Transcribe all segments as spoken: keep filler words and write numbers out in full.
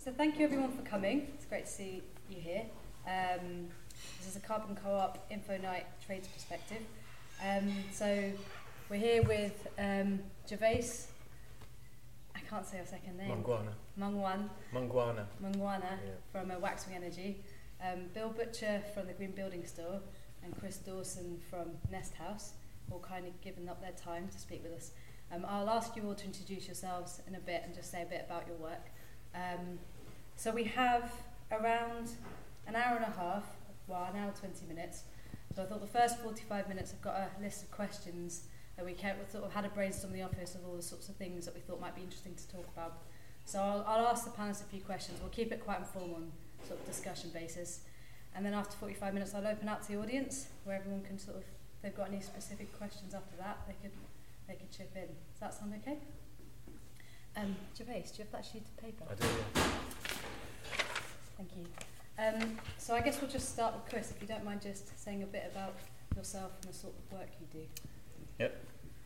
So thank you everyone for coming. It's great to see you here. Um, this is a Carbon Co-op Info Night Trades Perspective. Um, so we're here with um, Gervais. I can't say your second name. Mangwana. Mangwan. Mangwana. Mangwana Yeah. from uh, Waxwing Energy. Um, Bill Butcher from the Green Building Store and Chris Dawson from Nest House, all kind of given up their time to speak with us. Um, I'll ask you all to introduce yourselves in a bit and just say a bit about your work. Um, so we have around an hour and a half, well, an hour and twenty minutes. So I thought the first forty-five minutes I've got a list of questions that we kept, sort of had a brainstorm in the office of all the sorts of things that we thought might be interesting to talk about. So I'll, I'll ask the panelists a few questions. We'll keep it quite informal on sort of discussion basis. And then after forty-five minutes I'll open up to the audience where everyone can sort of, if they've got any specific questions after that, they could they could chip in. Does that sound okay? Um, Gervais, do you have that sheet of paper? I do, yeah. Thank you. Um, so I guess we'll just start with Chris, if you don't mind just saying a bit about yourself and the sort of work you do. Yep.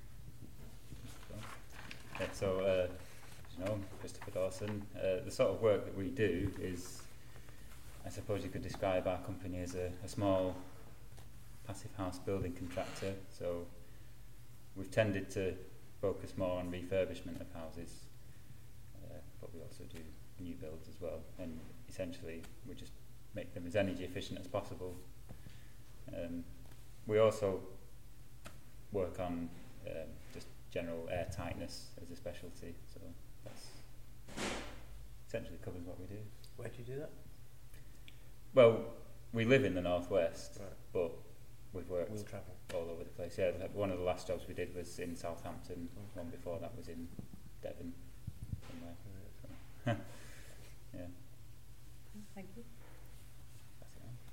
Yeah, so, uh, you know, Christopher Dawson. Uh, the sort of work that we do is, I suppose you could describe our company as a, a small passive house building contractor. So we've tended to focus more on refurbishment of houses, uh, but we also do new builds as well. And essentially, we just make them as energy efficient as possible. Um, we also work on um, just general air tightness as a specialty. So that's essentially covers what we do. Where do you do that? Well, we live in the northwest, Right. but we've worked We'll travel. all over the place. Yeah, like one of the last jobs we did was in Southampton. Okay. One before that was in Devon, somewhere. So, yeah, Thank you. that's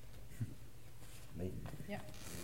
it. Me? Yeah.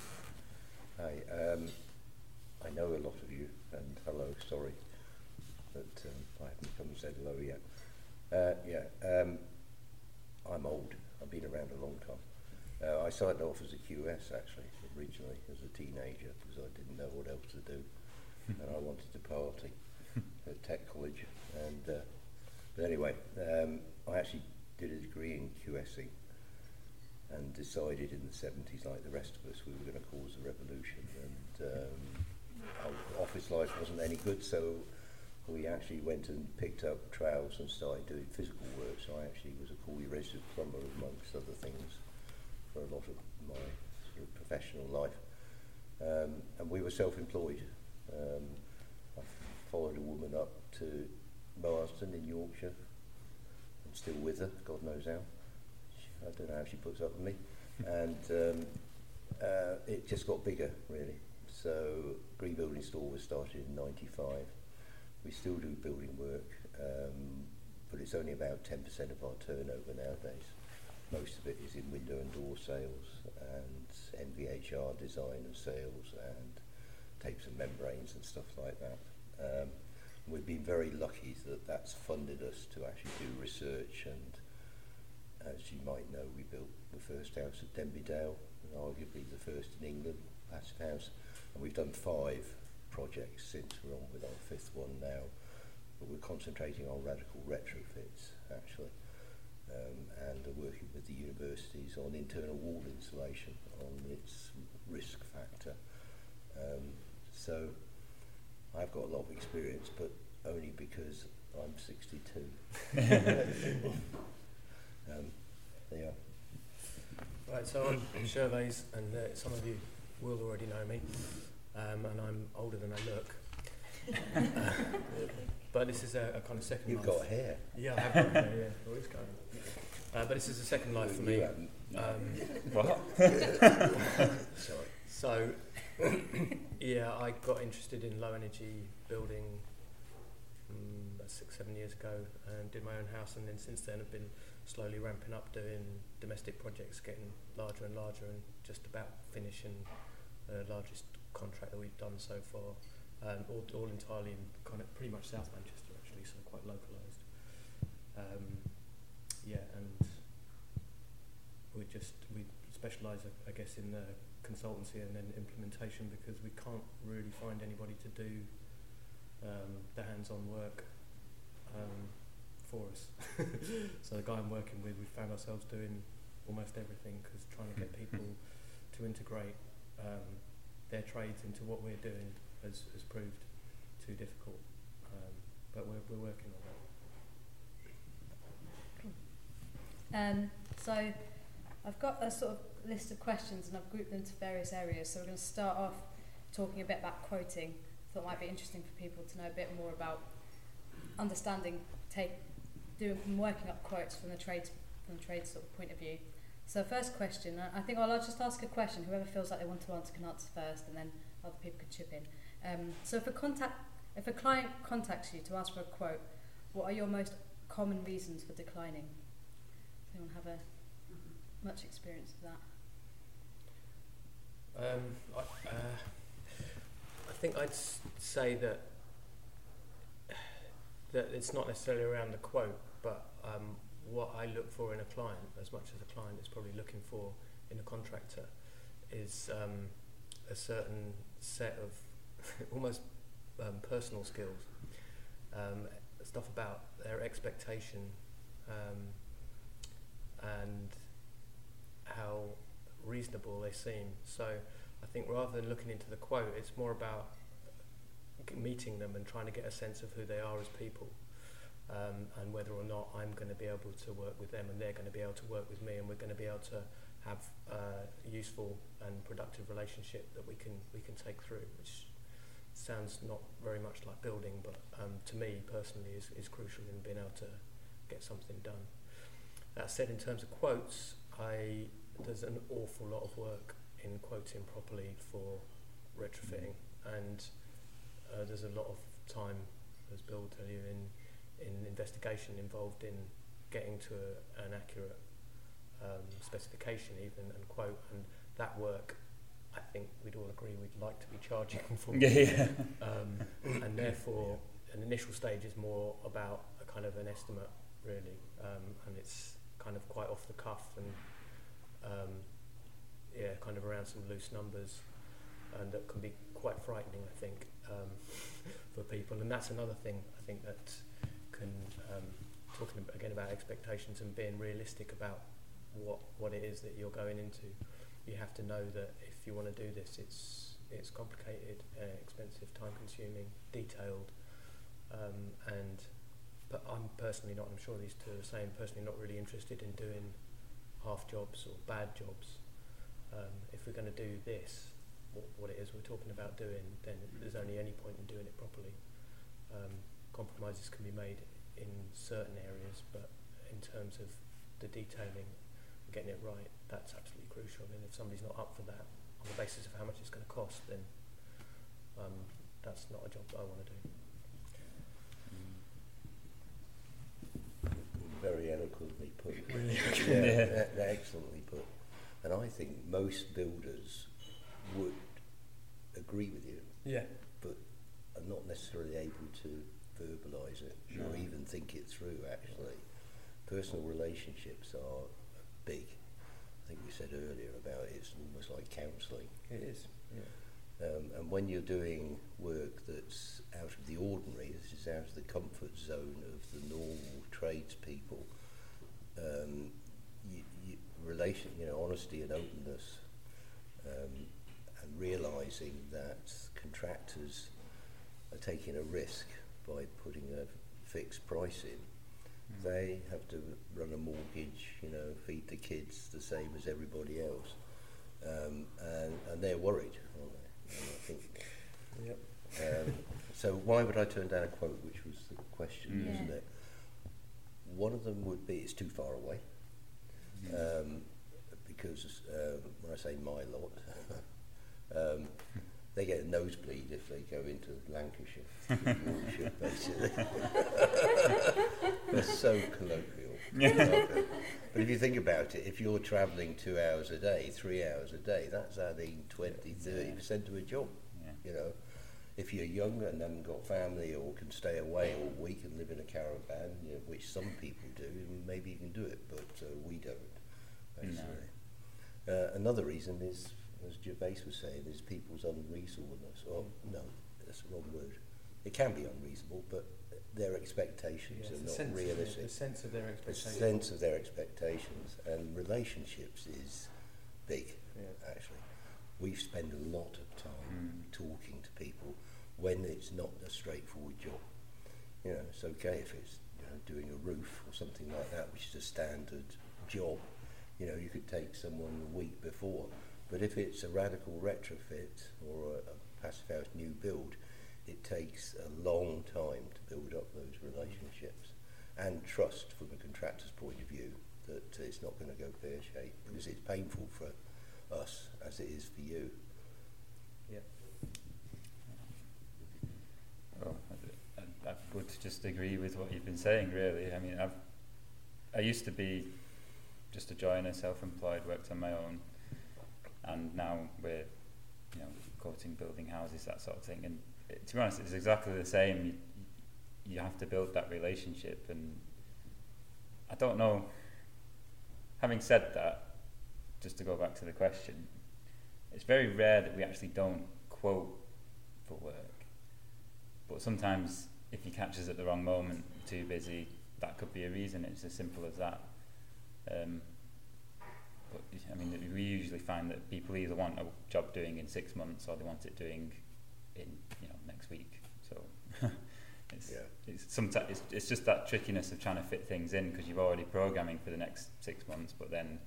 Hi, um, I know a lot of you, and hello, sorry that um, I haven't come and said hello yet. Uh, yeah, um, I'm old. I've been around a long time. Uh, I started off as a Q S, actually, originally, as a teenager, because I didn't know what else to do, and I wanted to party at Tech College. And uh, but anyway, um, I actually did a degree in QSing, and decided in the seventies, like the rest of us, we were going to cause a revolution, and um, our office life wasn't any good, so we actually went and picked up trowels and started doing physical work. So I actually was a Crawley registered plumber, amongst other things, for a lot of my sort of professional life. Um, and we were self-employed. Um, I followed a woman up to Marsden in Yorkshire. I'm still with her, God knows how. I don't know how she puts up with me. And um, uh, it just got bigger, really. So Green Building Store was started in ninety-five. We still do building work, um, but it's only about ten percent of our turnover nowadays. Most of it is in window and door sales and N V H R design and sales and tapes and membranes and stuff like that. Um, we've been very lucky that that's funded us to actually do research, and as you might know, we built the first house at Denby Dale, arguably the first in England, passive house, and we've done five projects since. We're on with our fifth one now, but we're concentrating on radical retrofits actually, um, and are working with the universities on internal wall insulation, on its risk factor. Um, so I've got a lot of experience, but only because I'm sixty-two. um, there you are. Right, so I'm Gervais, and uh, some of you will already know me, um, and I'm older than I look. uh, but this is a, a kind of second You've life. got hair. Yeah, I have got hair, yeah, always going. Uh, but this is a second life for You me. haven't. Um, What? Sorry. So, yeah, I got interested in low energy building um, about six, seven years ago, and did my own house, and then since then I've been slowly ramping up, doing domestic projects, getting larger and larger, and just about finishing the largest contract that we've done so far, um, all, all entirely in kind of pretty much South Manchester actually, so quite localised. Um, yeah, and we just we specialise, I guess, in uh, consultancy and then implementation, because we can't really find anybody to do um, the hands-on work um, for us. So the guy I'm working with, we found ourselves doing almost everything, because trying to get people to integrate um, their trades into what we're doing has, has proved too difficult. Um, but we're, we're working on that. Um, so I've got a sort of list of questions and I've grouped them to various areas. So we're going to start off talking a bit about quoting. I thought it might be interesting for people to know a bit more about understanding, take, doing, working up quotes from the trades, from the trade sort of point of view. So first question, I think I'll just ask a question. Whoever feels like they want to answer can answer first, and then other people can chip in. Um, so if a contact, if a client contacts you to ask for a quote, what are your most common reasons for declining? Does anyone have a much experience of that? Um, I, uh, I think I'd s- say that that it's not necessarily around the quote, but um, what I look for in a client, as much as a client is probably looking for in a contractor, is um, a certain set of almost um, personal skills, um, stuff about their expectation um, and how reasonable they seem. So I think rather than looking into the quote, it's more about meeting them and trying to get a sense of who they are as people. Um, and whether or not I'm going to be able to work with them and they're going to be able to work with me, and we're going to be able to have a useful and productive relationship that we can we can take through, which sounds not very much like building, but um, to me personally is, is crucial in being able to get something done. That said, in terms of quotes, I there's an awful lot of work in quoting properly for retrofitting, and uh, there's a lot of time, as Bill will tell you, in in investigation involved in getting to a, an accurate um, specification even and quote, and that work I think we'd all agree we'd like to be charging for. Yeah, yeah. Um, and therefore an initial stage is more about a kind of an estimate really, um, and it's kind of quite off the cuff and um, yeah, kind of around some loose numbers, and that can be quite frightening I think um, for people. And that's another thing I think that can, um, talking about, again about expectations and being realistic about what what it is that you're going into. You have to know that if you want to do this, it's it's complicated, uh, expensive, time-consuming, detailed, um, and but I'm personally not. I'm sure these two are the same. Personally, not really interested in doing half jobs or bad jobs. Um, if we're going to do this, what, what it is we're talking about doing, then there's only any point in doing it properly. Um, compromises can be made in certain areas, but in terms of the detailing, getting it right, that's absolutely crucial. And if somebody's not up for that on the basis of how much it's going to cost, then um, that's not a job that I want to do. Very eloquently put. Really? Yeah, yeah. They're excellently put. And I think most builders would agree with you, Yeah. but are not necessarily able to verbalise it No. or even think it through, actually. Personal relationships are big. I think we said earlier about it, it's almost like counselling. It is, yeah. Um, and when you're doing work that's out of the ordinary, this is out of the comfort zone of the normal tradespeople, um, you, you, relation, you know, honesty and openness, um, and realising that contractors are taking a risk by putting a fixed price in. Mm. They have to run a mortgage, you know, feed the kids the same as everybody else, um, and, and they're worried, aren't they? And I think, Yep. um, so why would I turn down a quote, which was the question, Mm. wasn't Yeah. it? One of them would be it's too far away, Mm. um, because um, when I say my lot, um, they get a nosebleed if they go into Lancashire, Yorkshire, basically. They're so colloquial. uh, but if you think about it, if you're travelling two hours a day, three hours a day, that's adding twenty, thirty percent to a job. Yeah. You know, if you're young and haven't got family or can stay away all week and live in a caravan, you know, which some people do, maybe you can do it, but uh, we don't. Basically. No. Uh, another reason is, as Gervais was saying, is people's unreasonableness. Oh, no, that's the wrong word. it can be unreasonable, but their expectations Yeah, are the not sense, realistic. The sense of their The expectations. sense of their expectations and relationships is big, Yeah. actually. We spend a lot of time Mm. talking to people when it's not a straightforward job. You know, it's okay if it's, you know, doing a roof or something like that, which is a standard job. You know, you could take someone a week before. But if it's a radical retrofit or a, a passive house new build, it takes a long time to build up those relationships and trust from the contractor's point of view that it's not going to go pear-shaped, because it's painful for us as it is for you. Yeah. Well, I, I, I would just agree with what you've been saying, really. I mean, I've, I used to be just a joiner, self-employed, worked on my own, and now we're, you know, quoting building houses, that sort of thing. And it, to be honest, it's exactly the same. You, you have to build that relationship, and I don't know. Having said that, just to go back to the question, it's very rare that we actually don't quote for work. But sometimes, if you catch us at the wrong moment, too busy, that could be a reason. It's as simple as that. Um, but I mean, we usually find that people either want a job doing in six months or they want it doing in, you know, next week. So it's Yeah. it's sometimes it's, it's just that trickiness of trying to fit things in, because you're already programming for the next six months, but then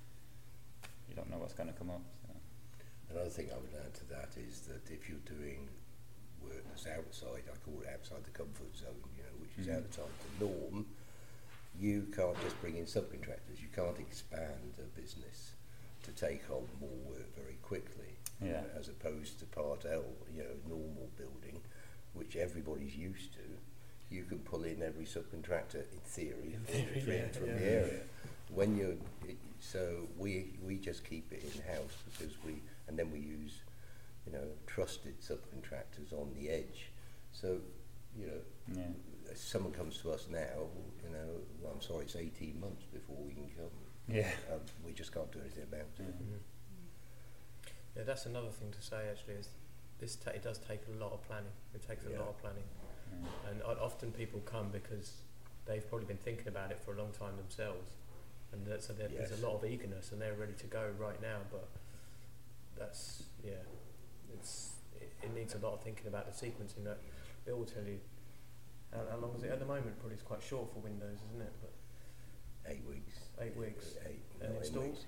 you don't know what's going to come up. So. Another thing I would add to that is that if you're doing work that's outside, I call it outside the comfort zone, you know, which is Mhm. outside the norm, you can't just bring in subcontractors. You can't expand a business to take on more work very quickly, Yeah. you know, as opposed to Part L, you know, normal building, which everybody's used to. You can pull in every subcontractor in theory, In from, theory, from, yeah, from yeah. the area. When you're, it, so we we just keep it in house because we, and then we use, you know, trusted subcontractors on the edge. So, you know, Yeah. if someone comes to us now, you know, well, I'm sorry, it's eighteen months before we can come. Yeah. Um, we just can't do anything about it. Mhm. Yeah, that's another thing to say actually, is this ta- it does take a lot of planning. It takes a Yeah. lot of planning. Yeah. And o- often people come because they've probably been thinking about it for a long time themselves, and that, so there, Yes. there's a lot of eagerness, and they're ready to go right now. But that's yeah, it's it, it needs a lot of thinking about the sequencing. That Bill will tell you. How, how long is it at the moment? Probably it's quite short for Windows, isn't it? But Eight weeks. eight weeks. Eight, And nine installed? weeks.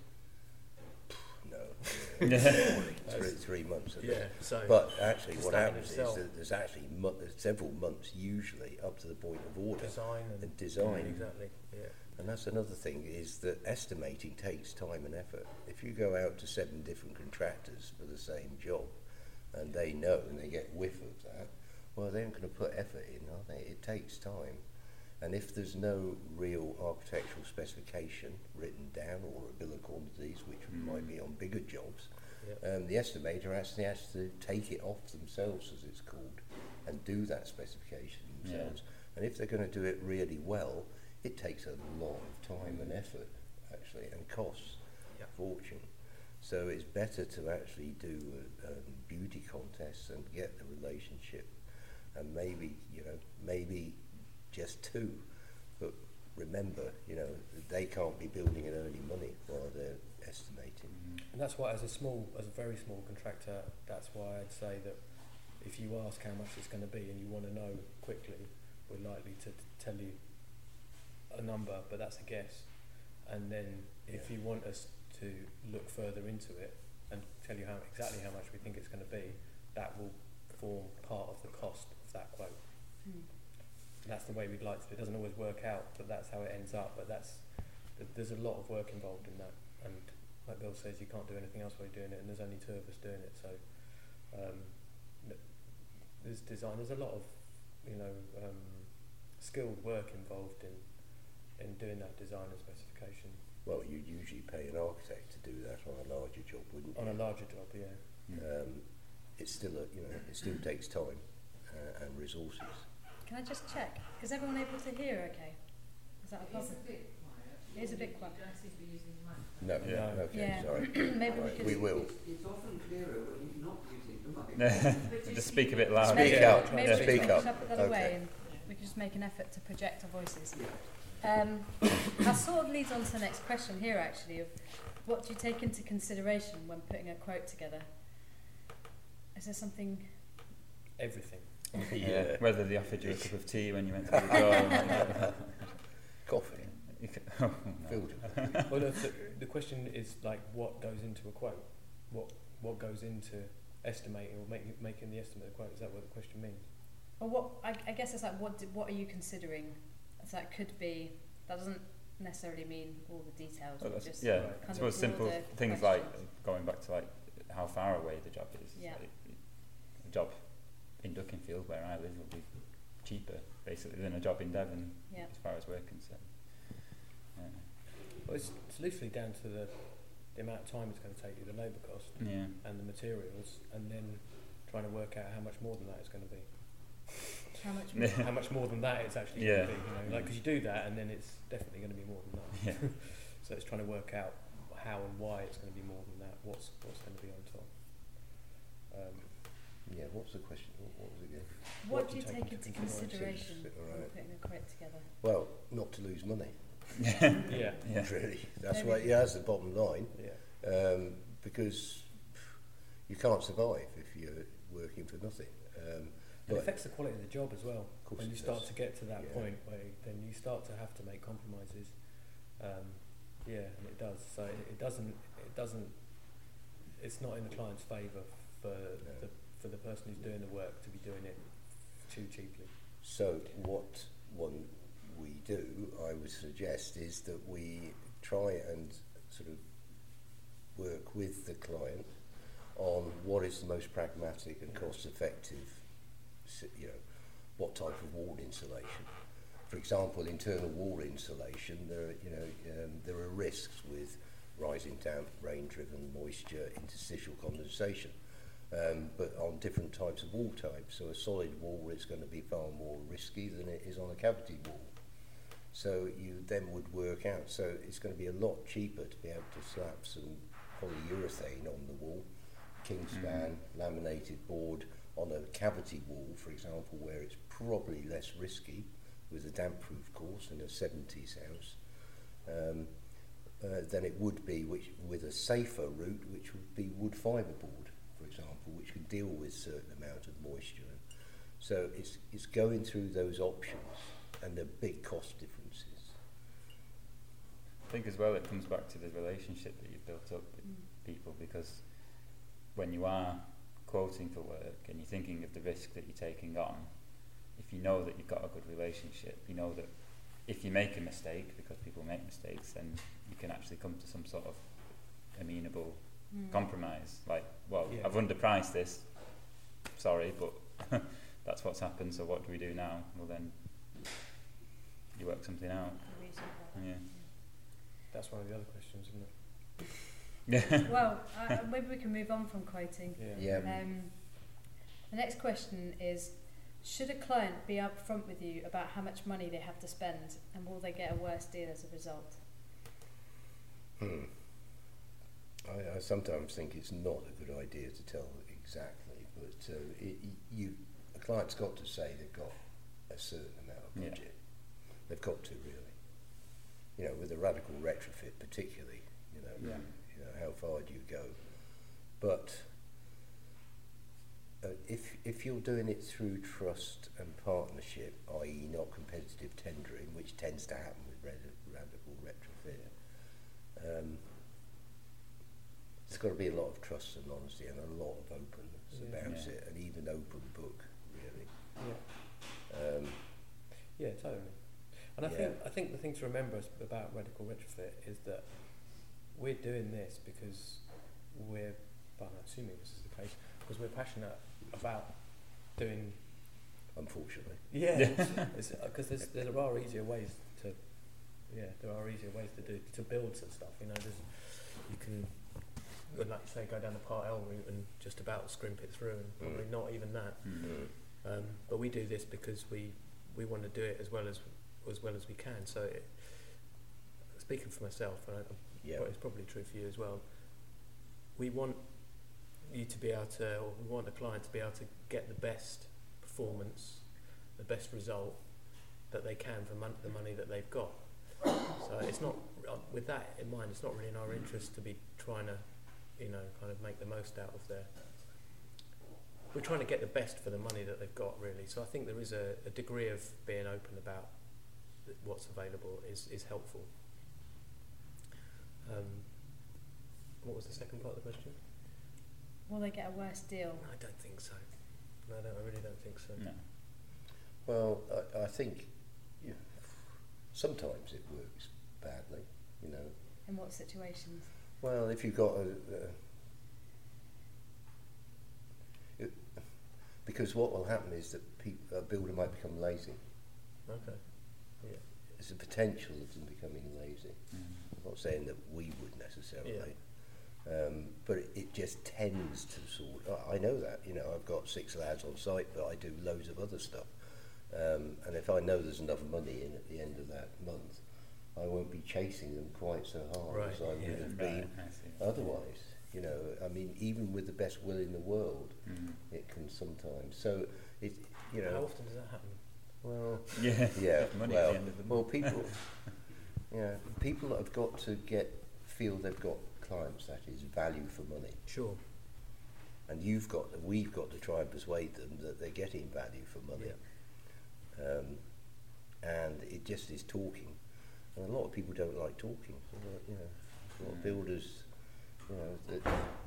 No. Yeah. three, three months at least. Yeah. So. But actually, Just what that in happens is itself. that there's actually mo- there's several months usually up to the point of order design and, and design. exactly. Yeah. And that's another thing, is that estimating takes time and effort. If you go out to seven different contractors for the same job, and they know and they get whiff of that, well, they aren't going to put effort in, are they? It takes time. And if there's no real architectural specification written down, or a bill of quantities, which Mm. might be on bigger jobs, Yeah. um, the estimator actually has to take it off themselves, as it's called, and do that specification themselves. And if they're going to do it really well, it takes a lot of time and effort, actually, and costs Yeah. a fortune. So it's better to actually do uh, um, beauty contests and get the relationship, and maybe, you know, maybe just two. But remember, you know, they can't be building and earning money while they're estimating. And that's why, as a small, as a very small contractor, that's why I'd say that if you ask how much it's going to be and you want to know quickly, we're likely to t- tell you a number, but that's a guess. And then if Yeah. you want us to look further into it and tell you how exactly how much we think it's going to be, that will form part of the cost of that quote. Mm. And that's the way we'd like to. It doesn't always work out, but that's how it ends up. But that's th- there's a lot of work involved in that, and like Bill says, you can't do anything else while you're doing it, and there's only two of us doing it. So um, th- there's design. There's a lot of you know um, skilled work involved in in doing that design and specification Well, you'd usually pay an architect to do that on a larger job, wouldn't you? on a larger job. Yeah. Um, it's still a, you know, it still takes time uh, and resources. Can I just check? Is everyone able to hear okay? Is that a problem? bit quiet. It is a bit quiet. You don't seem to be using the mic. No, Yeah. okay, Yeah. sorry. Maybe we Right, could... we will. It's, it's often clearer when you're not using Just speak a bit louder. Speak maybe, up. Maybe Yeah. we Speak can up. shuffle that Okay. away and we can just make an effort to project our voices. Um, that sort of leads on to the next question here, actually, of what do you take into consideration when putting a quote together? Is there something... Everything. Yeah. Whether they offered you a cup of tea when you went to the door. Coffee. You could, oh, no. Filter. Well, no, the, the question is like, what goes into a quote? What what goes into estimating or making making the estimate of the quote? Is that what the question means? Or what, I, I guess it's like, what do, what are you considering? So that could be, that doesn't necessarily mean all the details, Well, but that's- just yeah, kind I of suppose simple broader things like questions. going back to like how far away the job is. Yeah. Like, a job in Duckinfield where I live will be cheaper basically than a job in Devon Yeah. as far as we're concerned. Yeah. Well, it's, it's loosely down to the, the amount of time it's going to take you, the labour cost Yeah. and the materials, and then trying to work out how much more than that it's going to be. How much more? How much more than that it's actually Yeah. going to be, you know, like, because you do that and then it's definitely going to be more than that. Yeah. So it's trying to work out how and why it's going to be more than that, what's what's going to be on top. Um, Yeah, what's the question? What, what was it again? What, what do you do you take take into into consideration consideration? when Right. putting a quote together? Well, not to lose money, yeah, Yeah. really. That's Maybe. what, yeah, that's the bottom line. yeah. Um, because you can't survive if you're working for nothing. Um, It but affects the quality of the job as well. Of course When you it start does. to get to that Yeah. point where then you start to have to make compromises. Um, yeah, and it does. So it, it doesn't. It doesn't. It's not in the client's favour for No. the for the person who's doing the work to be doing it too cheaply. So what one we do, I would suggest, is that we try and sort of work with the client on what is the most pragmatic and cost-effective, s- you know, what type of wall insulation. For example, internal wall insulation, there are, you know, um, there are risks with rising damp, rain-driven moisture, interstitial condensation. Um, but on different types of wall types. So a solid wall is going to be far more risky than it is on a cavity wall. So you then would work out, so it's going to be a lot cheaper to be able to slap some polyurethane on the wall, Kingspan, Mm. laminated board on a cavity wall, for example, where it's probably less risky with a damp-proof course in a seventies house, um, uh, than it would be which, with a safer route, which would be wood fibre board, for example, which can deal with certain amount of moisture. So it's it's going through those options and the big cost differences. I think as well it comes back to the relationship that you've built up with Mm. people, because when you are quoting for work and you're thinking of the risk that you're taking on, if you know that you've got a good relationship, you know that if you make a mistake, because people make mistakes, then you can actually come to some sort of amenable Mm. compromise. Like, well, Yeah. I've underpriced this, sorry, but that's what's happened, so what do we do now? Well then, you work something out. Reasonable. Yeah. That's one of the other questions, isn't it? Yeah. Well, uh, maybe we can move on from quoting. Yeah. Yeah. Um, the next question is, should a client be upfront with you about how much money they have to spend, and will they get a worse deal as a result? Hmm. I, I sometimes think it's not a good idea to tell exactly, but uh, it, you, a client's got to say they've got a certain amount of Yeah. budget. They've got to really. You know, with a radical retrofit particularly, you know, Yeah. you know, how far do you go? But uh, if if you're doing it through trust and partnership, that is not competitive tendering, which tends to happen with rad- radical retrofit, um, there's got to be a lot of trust and honesty and a lot of openness Yeah. about Yeah. it, and even open book, really. Yeah. Um, Yeah, totally. And I Yeah. think I think the thing to remember is- about radical retrofit is that we're doing this because we're, well, I'm assuming this is the case, because we're passionate about doing. unfortunately. Yeah, because there's there are easier ways to, yeah, there are easier ways to do to build some stuff. You know, there's you can, like you say, go down the Part L route and just about scrimp it through, and probably Mm. not even that. Mm. Um, but we do this because we, we want to do it as well as as well as we can. So, it, speaking for myself, and I, Yeah. but it's probably true for you as well. We want you to be able to, or we want the client to be able to get the best performance, the best result that they can for mon- the money that they've got. So it's not, uh, with that in mind, it's not really in our interest to be trying to, you know, kind of make the most out of their. We're trying to get the best for the money that they've got, really. So I think there is a, a degree of being open about what's available is, is helpful. Um, what was the second part of the question? Will they get a worse deal? No, I don't think so. No, I, don't, I really don't think so. No. Well, I, I think you know, sometimes it works badly, you know. In what situations? Well, if you've got a, a it, because what will happen is that peop- a builder might become lazy. Okay. Yeah. There's a potential of them becoming lazy. Mm. I'm not saying that we would necessarily, Yeah. um, but it, it just tends to sort. I I know that, you know, I've got six lads on site, but I do loads of other stuff. Um, and if I know there's enough money in at the end of that month, I won't be chasing them quite so hard Right, as I would yeah, have Right, been I see. otherwise. You know, I mean, even with the best will in the world, Mm. it can sometimes. So it, you How know, often does that happen? well, Yeah. yeah, Money well, at the end of the well, month. people, yeah, people have got to get feel they've got clients. That is value for money, Sure. and you've got, we've got to try and persuade them that they're getting value for money. Um, and it just is talking, and a lot of people don't like talking. So, uh, you know, a lot of Mm. builders, you know, they,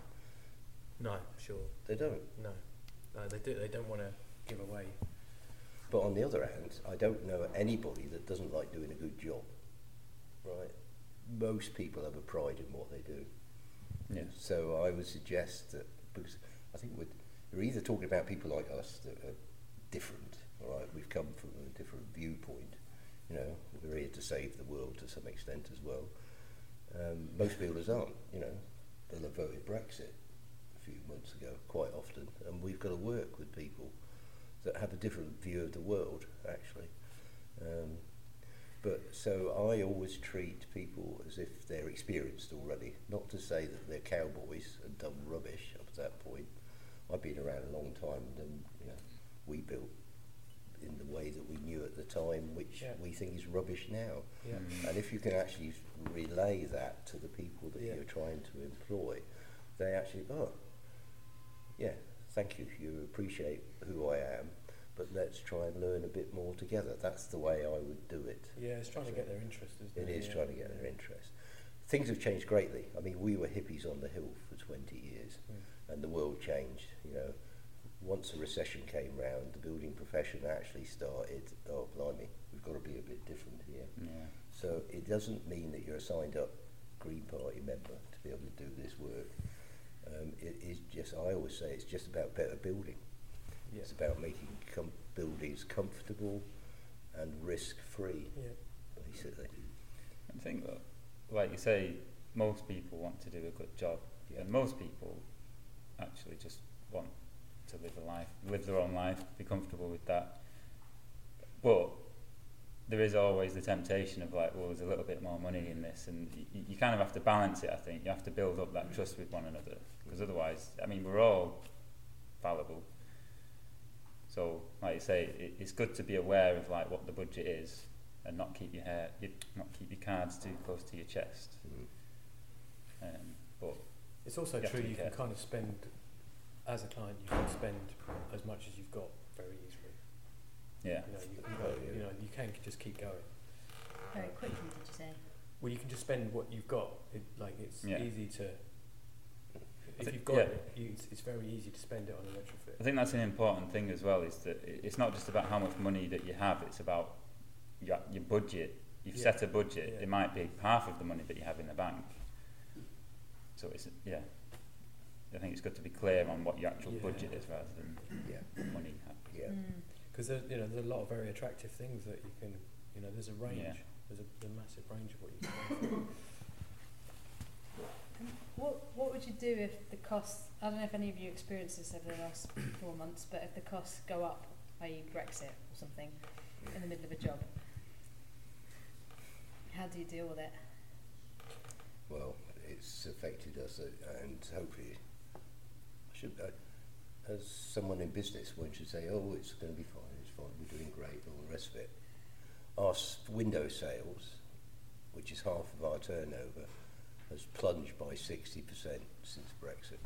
No, sure. they don't. No. No, they do. They don't want to give away. But on the other hand, I don't know anybody that doesn't like doing a good job, right? Most people have a pride in what they do. Yeah. So I would suggest that, because I think we're, we're either talking about people like us that are different, all right? We've come from a different viewpoint. You know, we're here to save the world to some extent as well. Um, most builders aren't, you know. They'll have voted Brexit a few months ago, quite often, and we've got to work with people that have a different view of the world, actually. Um, but so I always treat people as if they're experienced already, not to say that they're cowboys and done rubbish up to that point. I've been around a long time, and you know, we built in the way that we knew at the time, which Yeah. we think is rubbish now. Yeah. Mm. And if you can actually relay that to the people that Yeah. you're trying to employ, they actually, oh, yeah, thank you, you appreciate who I am, but let's try and learn a bit more together. That's the way I would do it. Yeah, it's trying to get their interest, isn't It it? is Yeah. trying to get their interest. Things have changed greatly. I mean, we were hippies on the hill for twenty years, Mm. and the world changed, you know. Once the recession came round, the building profession actually started, oh, blimey, we've got to be a bit different here. Yeah. So it doesn't mean that you're a signed up Green Party member to be able to do this work. Um, it is just, I always say, it's just about better building. Yeah. It's about making com- buildings comfortable and risk-free, Yeah. basically. I think that, like you say, most people want to do a good job, Yeah. and most people actually just want to live a life, live their own life, be comfortable with that. But there is always the temptation of like, well, there's a little bit more money in this, and y- you kind of have to balance it. I think you have to build up that trust with one another, because otherwise, I mean, we're all fallible. So, like you say, it, it's good to be aware of like what the budget is, and not keep your hair, you, not keep your cards too close to your chest. Mm. Um, but It's also You have to true be you can careful. kind of spend, as a client, you can spend as much as you've got very easily. yeah, You know, you, you, Oh, know, yeah. you know, you can just keep going. Very quickly, did you say? Well, you can just spend what you've got. It, like it's Yeah. easy to. If thi- you've got yeah. it, you, it's, it's very easy to spend it on a retrofit. I think that's an important thing as well. Is that it- it's not just about how much money that you have; it's about your, your budget. You've Yeah. set a budget. Yeah. It might be half of the money that you have in the bank. So it's yeah. I think it's good to be clear on what your actual Yeah. budget is rather than Yeah, money you have. yeah. Mm. Because there's, you know, there's a lot of very attractive things that you can, you know, there's a range. Yeah. There's a, there's a massive range of what you can do. What What would you do if the costs? I don't know if any of you experienced this over the last four months, but if the costs go up, that is Brexit or something, in the middle of a job, how do you deal with it? Well, it's affected us, uh, and hopefully I should uh, as someone in business, one should say, oh, it's going to be fine, it's fine, we're doing great, all the rest of it. Our s- window sales, which is half of our turnover, has plunged by sixty percent since Brexit,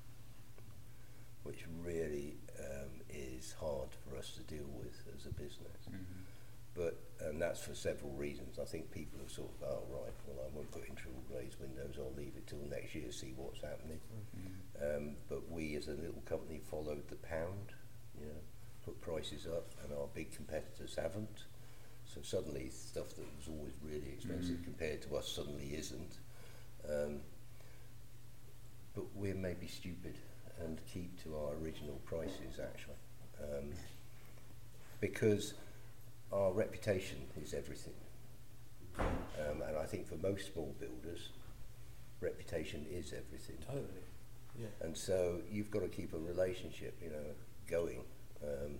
which really um, is hard for us to deal with as a business. Mm-hmm. But, and that's for several reasons. I think people have sort of, oh, right, well, I won't put in triple glazed windows, I'll leave it till next year, see what's happening. Mm-hmm. Um, but we as a little company followed the pound, you know, put prices up, and our big competitors haven't. So suddenly stuff that was always really expensive Mm. compared to us suddenly isn't. Um, but we're maybe stupid and keep to our original prices actually. Um, because our reputation is everything. Um, and I think for most small builders, reputation is everything. Totally. Yeah. And so you've got to keep a relationship, you know, going. Um,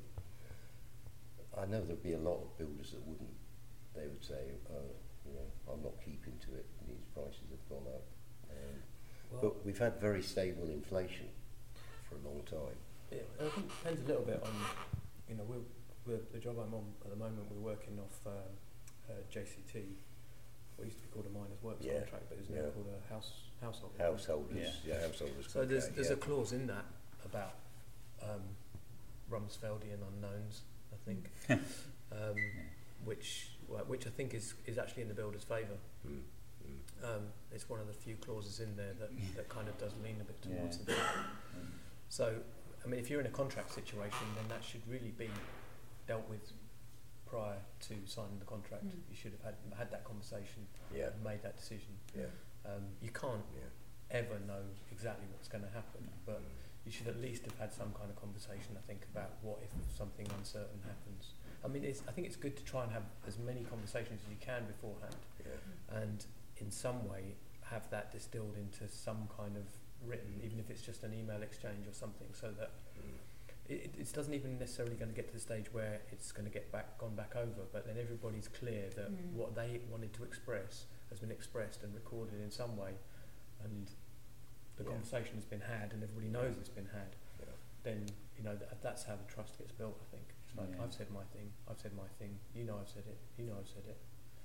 I know there'd be a lot of builders that wouldn't. They would say, oh, you know, I'm not keeping to it. These prices have gone up. Um, Well, but we've had very stable inflation for a long time. yeah, I think it depends a little bit on, you know, we're, we're, the job I'm on at the moment, we're working off um, uh, J C T, what used to be called a miners' works Yeah, contract, but is now yeah. called a house household. Householders, Yeah. yeah, householders. So there's contract, there's yeah. a clause in that about um, Rumsfeldian unknowns, I think, um, which well, which I think is, is actually in the builder's favour. Mm, mm. Um, it's one of the few clauses in there that, that kind of does lean a bit towards Yeah. the builder. So, I mean, if you're in a contract situation, then that should really be dealt with prior to signing the contract. Mm. You should have had had that conversation Yeah, and made that decision. yeah, Um, you can't yeah. ever know exactly what's going to happen, but you should at least have had some kind of conversation, I think, about what if something uncertain happens. I mean, it's, I think it's good to try and have as many conversations as you can beforehand, Yeah. and in some way have that distilled into some kind of written, even if it's just an email exchange or something, so that Mm. it, it doesn't even necessarily going to get to the stage where it's going to get back gone back over, but then everybody's clear that Mm. what they wanted to express has been expressed and recorded in some way, and the Yeah. conversation has been had and everybody knows it's been had. Yeah. Then you know th- that's how the trust gets built. I think it's like Yeah. I've said my thing, I've said my thing. You know I've said it. You know I've said it.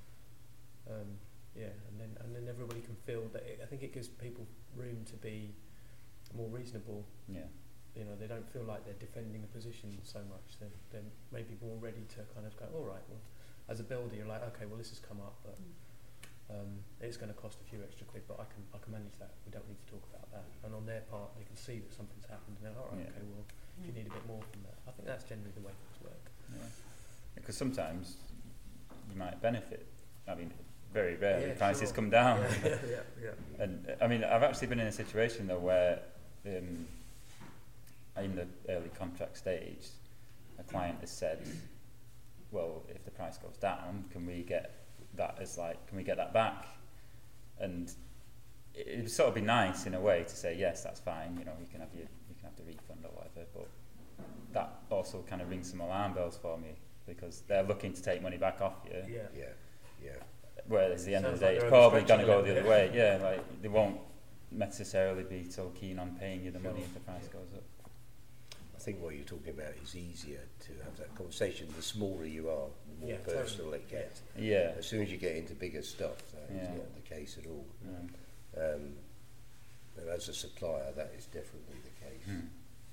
Um, yeah, and then and then everybody can feel that. It, I think it gives people room to be more reasonable. Yeah. You know, they don't feel like they're defending a position so much. They're, they're maybe more ready to kind of go, all right, well, as a builder, you're like, okay, well, this has come up, but um, it's going to cost a few extra quid, but I can I can manage that. We don't need to talk about that. And on their part, they can see that something's happened, and they're all right, Yeah. okay, well, do you need a bit more from that? I think that's generally the way things work. Yeah. Because sometimes you might benefit. I mean, very rarely Yeah, prices sure. come down. Yeah, yeah, yeah. And uh, I mean, I've actually been in a situation though where, um, in the early contract stage, a client has said, "Well, if the price goes down, can we get that as like, can we get that back?" And it it would sort of be nice in a way to say, "Yes, that's fine. You know, you can have your, you can have the refund or whatever." But that also kind of rings some alarm bells for me because they're looking to take money back off you. Yeah. Yeah, yeah. Whereas at the end of Sounds the day, like it's they're probably going to overstretching go a the little other bit. way. Yeah, like they won't necessarily be so keen on paying you the money if the price goes up. I think what you're talking about is easier to have that conversation. The smaller you are, the more Yeah, personal totally. it gets. Yeah. As soon as you get into bigger stuff, that is Yeah. not the case at all. Yeah. Um, and as a supplier, that is definitely the case. Hmm.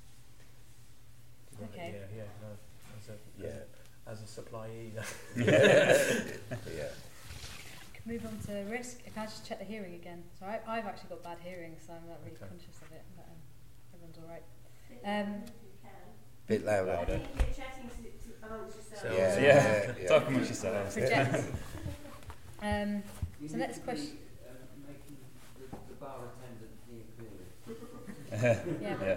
Right, Okay. Yeah, yeah. No, as a Yeah. as a supplyee. Yeah. Can move on to risk. Can I just check the hearing again? So I, I've actually got bad hearing, so I'm not really Okay. conscious of it, but um, everyone's all right. Um, Bit louder. Louder. So- Yeah, Yeah. yeah, yeah. Talk amongst yourselves. project. um, so next question. Making the, the bar attendant hear clearly. Yeah.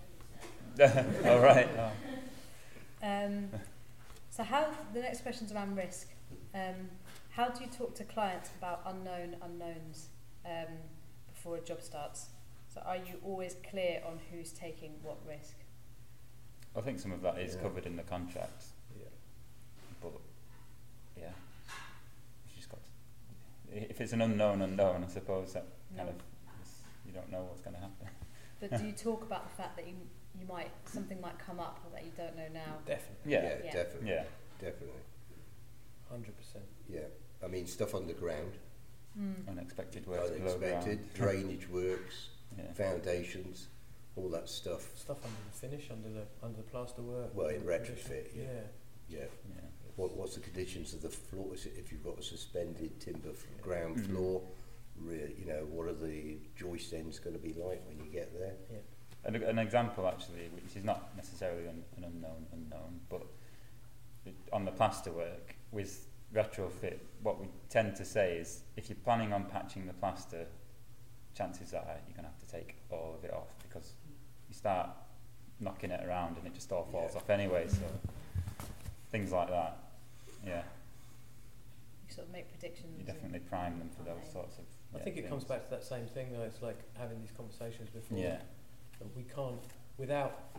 Yeah. All right. Oh. Um, so how the next question's around risk. Um, how do you talk to clients about unknown unknowns um, before a job starts? So are you always clear on who's taking what risk? I think some of that is Yeah. covered in the contract, Yeah. but yeah, you just got. To, if it's an unknown unknown, I suppose that kind No. of is, you don't know what's going to happen. But do you talk about the fact that you you might something might come up that you don't know now? Definitely. Yeah. yeah, Yeah. definitely, Yeah. definitely. Hundred percent. Yeah, I mean stuff underground, Mm. Unexpected works below unexpected, ground. drainage works, Yeah. foundations, all that stuff. Stuff under the finish, under the under the plaster work. Well, in under the retrofit, condition. yeah. Yeah. Yeah. Yeah. What, what's the conditions of the floor? Is it, if you've got a suspended timber f- Yeah. ground Mhm. floor, re- you know, what are the joist ends going to be like when you get there? An, an example actually, which is not necessarily an, an unknown unknown, but it, on the plaster work with retrofit, what we tend to say is if you're planning on patching the plaster, chances are you're going to have to take all of it off because you start knocking it around and it just all falls Yeah. off anyway. So things like that, yeah, You sort of make predictions. you and- definitely prime them for those Okay. sorts of. I yeah, think it comes things. back to that same thing though. It's like having these conversations before. Yeah, That we can't, without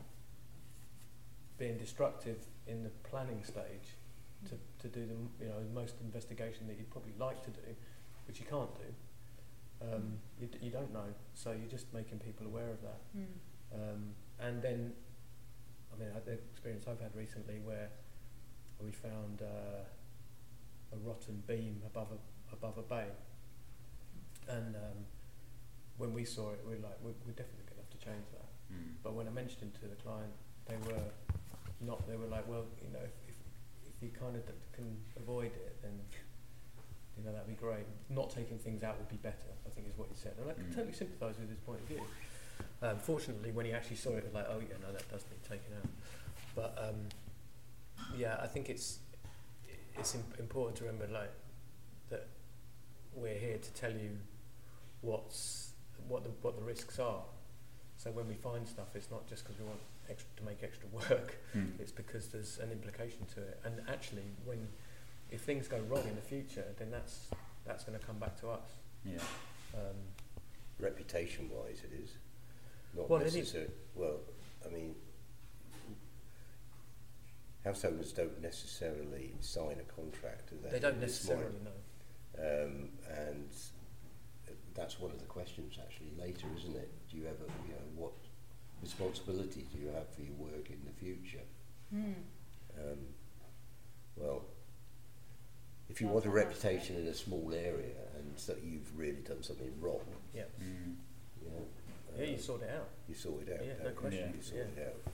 being destructive in the planning stage, to, to do the m- you know most investigation that you'd probably like to do, which you can't do. Um, you, d- you don't know, so you're just making people aware of that. Mm. Um, and then, I mean, I- the experience I've had recently where we found uh, a rotten beam above a above a bay, and um, when we saw it, we were like, we're, we're definitely going to have to change that. mm. But when I mentioned it to the client, they were not. They were like, well, you know, if if, if you kind of d- can avoid it, then you know that'd be great. Not taking things out would be better, I think, is what he said, and I can Mm. totally sympathise with his point of view. Um, fortunately, when he actually saw it, he was like, oh yeah, no, that does need taken out. But um, yeah, I think it's it's im- important to remember like that we're here to tell you what's what the what the risks are. So when we find stuff, it's not just because we want extra to make extra work. Mm. It's because there's an implication to it. And actually, when if things go wrong in the future, then that's that's going to come back to us. Yeah. Um, Reputation-wise, it is. Not Well, it is. necessary. Well, I mean, house owners don't necessarily sign a contract, do they? they don't It's necessarily more- know. Um, and that's one of the questions actually later, isn't it? Do you ever, you know, what responsibility do you have for your work in the future? Mm. Um, well, if you Well, want a that's right. reputation in a small area and so you've really done something wrong, Yeah, Mm. you know, yeah, you um, sort it out. you sort it out. Yeah, no don't you? question. You sort Yeah. it out.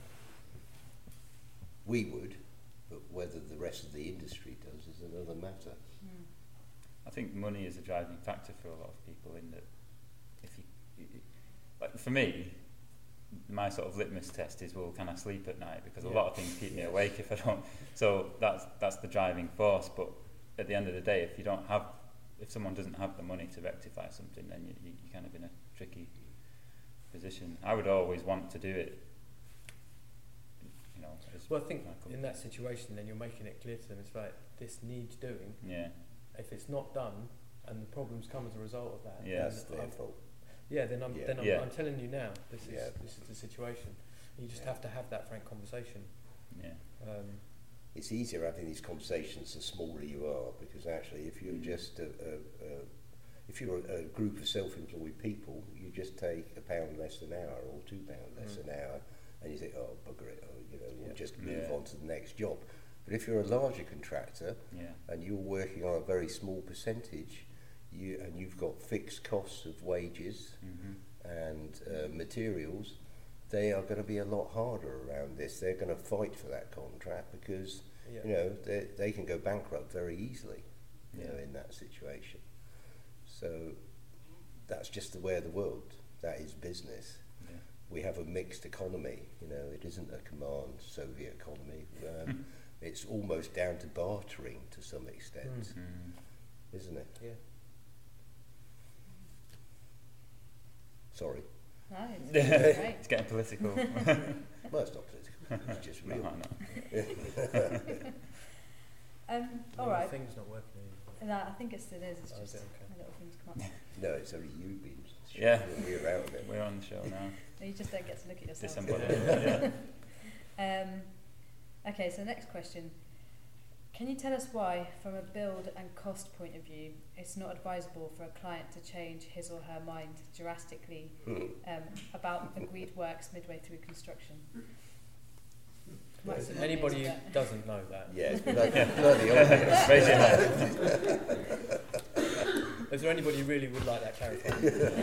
We would, but whether the rest of the industry does is another matter. Mm. I think money is a driving factor for a lot of people in that if you, you you- like for me, my sort of litmus test is, well, can I sleep at night? Because a Yeah. lot of things keep me Yes. awake if I don't. So that's that's the driving force. But at the end of the day, if you don't have, if someone doesn't have the money to rectify something, then you, you, you're kind of in a tricky position. I would always want to do it. You know. As Well, I think my company. in that situation, then you're making it clear to them. It's like this needs doing. Yeah. If it's not done, and the problems come as a result of that, Yeah. That's then their I'm- fault. Yeah, then I'm Yeah. then I'm, Yeah. I'm telling you now. This is Yeah. this is the situation. You just Yeah. have to have that frank conversation. Yeah. Um, It's easier having these conversations the smaller you are, because actually if you're Mm. just a, a, a if you're a, a group of self-employed people, you just take a pound less an hour or two pound less Mm. an hour, and you think, oh bugger it, oh, you know, we'll Yeah. just move Yeah. on to the next job. But if you're a larger contractor Yeah. and you're working on a very small percentage, you and you've got fixed costs of wages Mm-hmm. and uh, materials, they are going to be a lot harder around this. They're going to fight for that contract because yeah. you know they they can go bankrupt very easily, you know, Yeah. in that situation. So that's just the way of the world. That is business. Yeah. We have a mixed economy. You know, it isn't a command Soviet economy. Um, it's almost down to bartering to some extent, Mm. isn't it? Yeah. Sorry. No, it's great. It's getting political. Well, it's not political. It's just No, real. no. Um, No, all the right. thing's not working anymore. No, I think it still is. It's Oh, is just it? Okay. a little thing's come up. No, it's only you being. Yeah. We're out of it. We're on the show now. No, you just don't get to look at yourself. Disembodied. Yeah. Um, okay, so next question. Can you tell us why, from a build and cost point of view, it's not advisable for a client to change his or her mind drastically um, about agreed works midway through construction? Might seem obvious, Anybody who but- doesn't know that. Yeah, it's bloody, bloody obvious. Raise your hand. Is there anybody who really would like that clarified?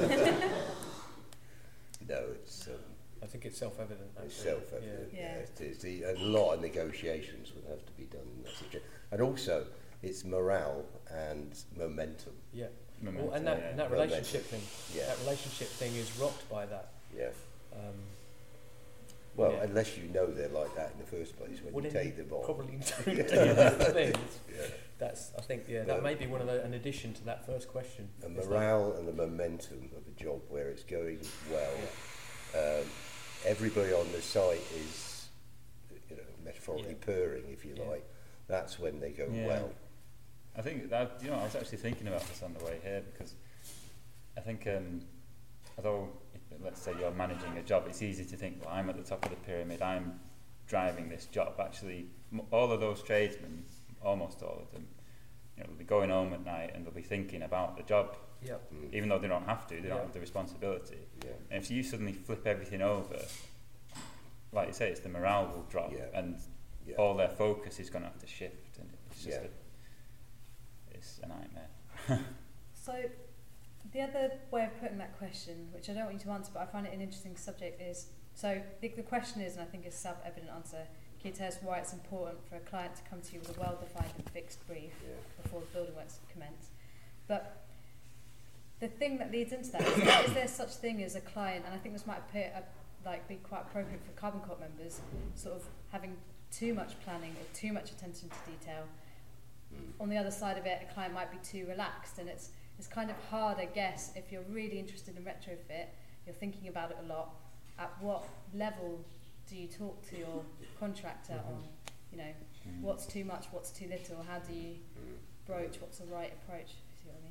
No, it's, um, I think it's self-evident. it's actually. self-evident. Yeah. Yeah. It's, it's the, a lot of negotiations would have to be done in that situation. And also, it's morale and momentum. Yeah. yeah. Memento, Well, and that, yeah. and that relationship thing, Yeah. that relationship thing is rocked by that. Yeah. Um, Well, Yeah. unless you know they're like that in the first place when well, you then take them on. Probably don't do that's the thing. It's- Yeah. That's, I think, yeah, that No. may be one of the, an addition to that first question. The is that- morale and the momentum of a job where it's going well. Um, everybody on the site is, you know, metaphorically Yeah. purring, if you Yeah. like. That's when they go Yeah. well. I think that, you know, I was actually thinking about this on the way here because I think, um, although, if, let's say you're managing a job, it's easy to think, well, I'm at the top of the pyramid, I'm driving this job. Actually, m- all of those tradesmen, almost all of them, you know, they'll be going home at night and they'll be thinking about the job, Yep. Mm. even though they don't have to, they don't Yeah. have the responsibility. Yeah. And if you suddenly flip everything over, like you say, it's the morale will drop Yeah. and Yeah. all their focus is going to have to shift, and it's just Yeah. a, it's a nightmare. So, the other way of putting that question, which I don't want you to answer, but I find it an interesting subject, is so the, the question is, and I think it's a self-evident answer, can you tell us why it's important for a client to come to you with a well-defined and fixed brief Yeah. before the building works commence? But the thing that leads into that is, that, is there such thing as a client, and I think this might appear, uh, like be quite appropriate for Carbon Corp members, sort of having too much planning or too much attention to detail. Mm. On the other side of it, a client might be too relaxed, and it's it's kind of hard, I guess, if you're really interested in retrofit, you're thinking about it a lot. At what level do you talk to your contractor Mhm. on, you know, Mm. what's too much, what's too little? How do you Mm. broach what's the right approach? If you see what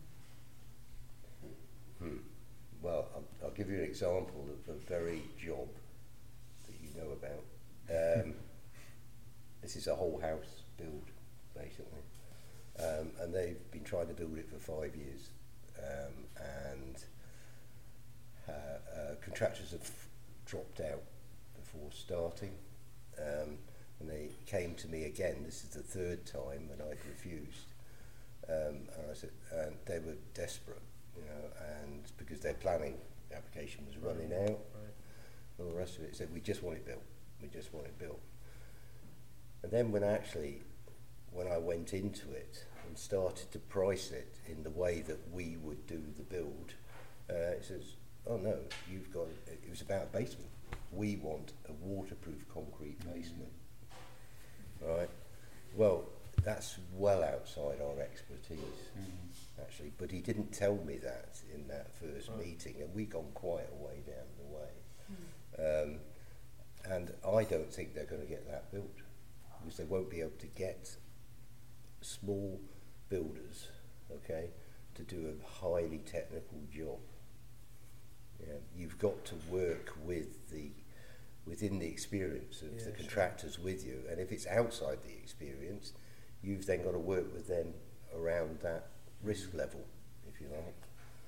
I mean? Hmm. Well, I'll, I'll give you an example of the very job that you know about. Um, this is a whole house build, basically. Um, and they've been trying to build it for five years. Um, and uh, uh, contractors have dropped out before starting. Um, and they came to me again. This is the third time, and I'd refused. Um, and I said, and they were desperate, you know, and because their planning application was running out, Right. all the rest of it, said we just want it built, we just want it built. And then when actually, when I went into it and started to price it in the way that we would do the build, uh, it says, oh no, you've got, it was about a basement. We want a waterproof concrete basement, right? Well, that's well outside our expertise, Mm. actually, but he didn't tell me that in that first Right. meeting, and we gone quite a way down the way. Mm. Um, and I don't think they're going to get that built, because they won't be able to get small builders, okay, to do a highly technical job. Yeah, you've got to work with the within the experience of Yeah, the sure. contractors with you, and if it's outside the experience, you've then got to work with them around that risk level, if you like.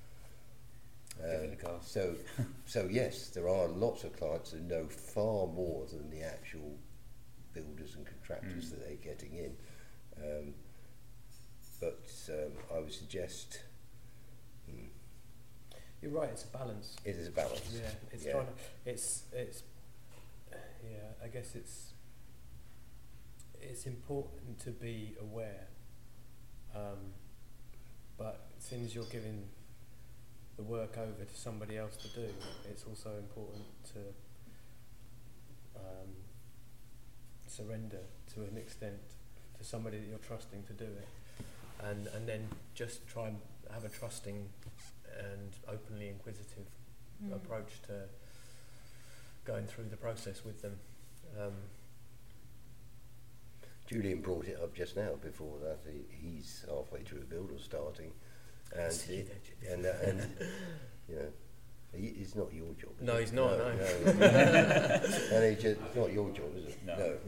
Give it Um, a go. so, so yes, there are lots of clients who know far more than the actual builders and contractors Mm. that they're getting in. Um, but um, I would suggest mm, You're right. It's a balance. it is a balance. Yeah. It's Yeah. trying to. It's it's. Yeah. I guess it's. It's important to be aware. Um, but since you're giving the work over to somebody else to do, it's also important to um, surrender to an extent to somebody that you're trusting to do it, and and then just try and have a trusting and openly inquisitive Mm. approach to going through the process with them. Um, Julian brought it up just now. Before that, he, he's halfway through a build or starting, and See you it, there, and uh, and you know, he, it's not your job. is No, it? he's not, no. and it's just it's not your job, is it? No. right.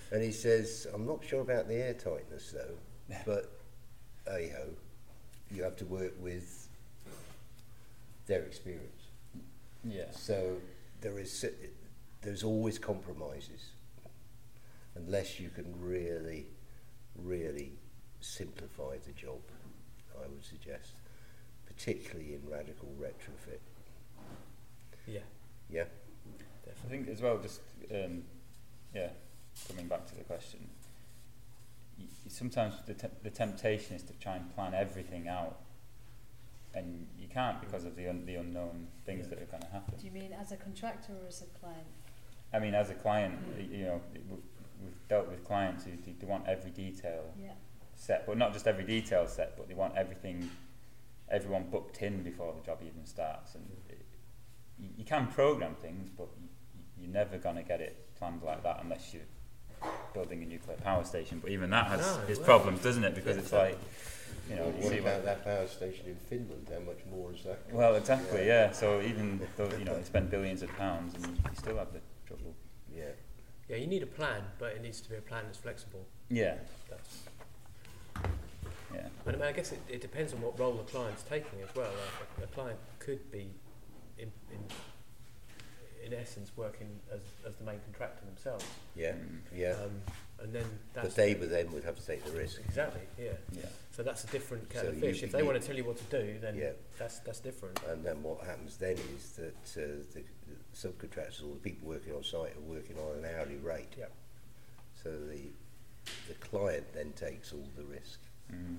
And he says, I'm not sure about the airtightness though, but hey-ho, you have to work with their experience. Yeah. So there is, there's always compromises, unless you can really, really simplify the job, I would suggest, particularly in radical retrofit. Yeah, Yeah? I definitely. think as well, just um, yeah, coming back to the question, y- y- sometimes the, te- the temptation is to try and plan everything out, and you can't because of the un- the unknown things Yeah. that are going to happen. Do you mean as a contractor or as a client? I mean, as a client, y- you know, it- we've, we've dealt with clients who they, they want every detail Yeah. set, but not just every detail set, but they want everything, everyone booked in before the job even starts. And it, you, you can program things, but you, you're never going to get it planned like that unless you're building a nuclear power station. But even that has No, its well, problems, doesn't it? Because yeah, it's like, you know, Well, you what see about what, that power station in Finland? How much more is that? well, exactly, yeah. So even though, you know, you spend billions of pounds and you, you still have the trouble. Yeah. Yeah, you need a plan, but it needs to be a plan that's flexible. Yeah, That's, yeah. and I, mean, I guess it, it depends on what role the client's taking as well. Like a, a client could be, in, in in essence, working as as the main contractor themselves. Yeah, Mm. yeah. Um, and then that's But they would then would have to take the risk. exactly, yeah. Yeah. So that's a different kettle So of fish. you- If they you- want to tell you what to do, then Yeah. that's that's different. And then what happens then is that uh, the, the subcontractors or the people working on site are working on an hourly rate. Yep. So the the client then takes all the risk. Mm.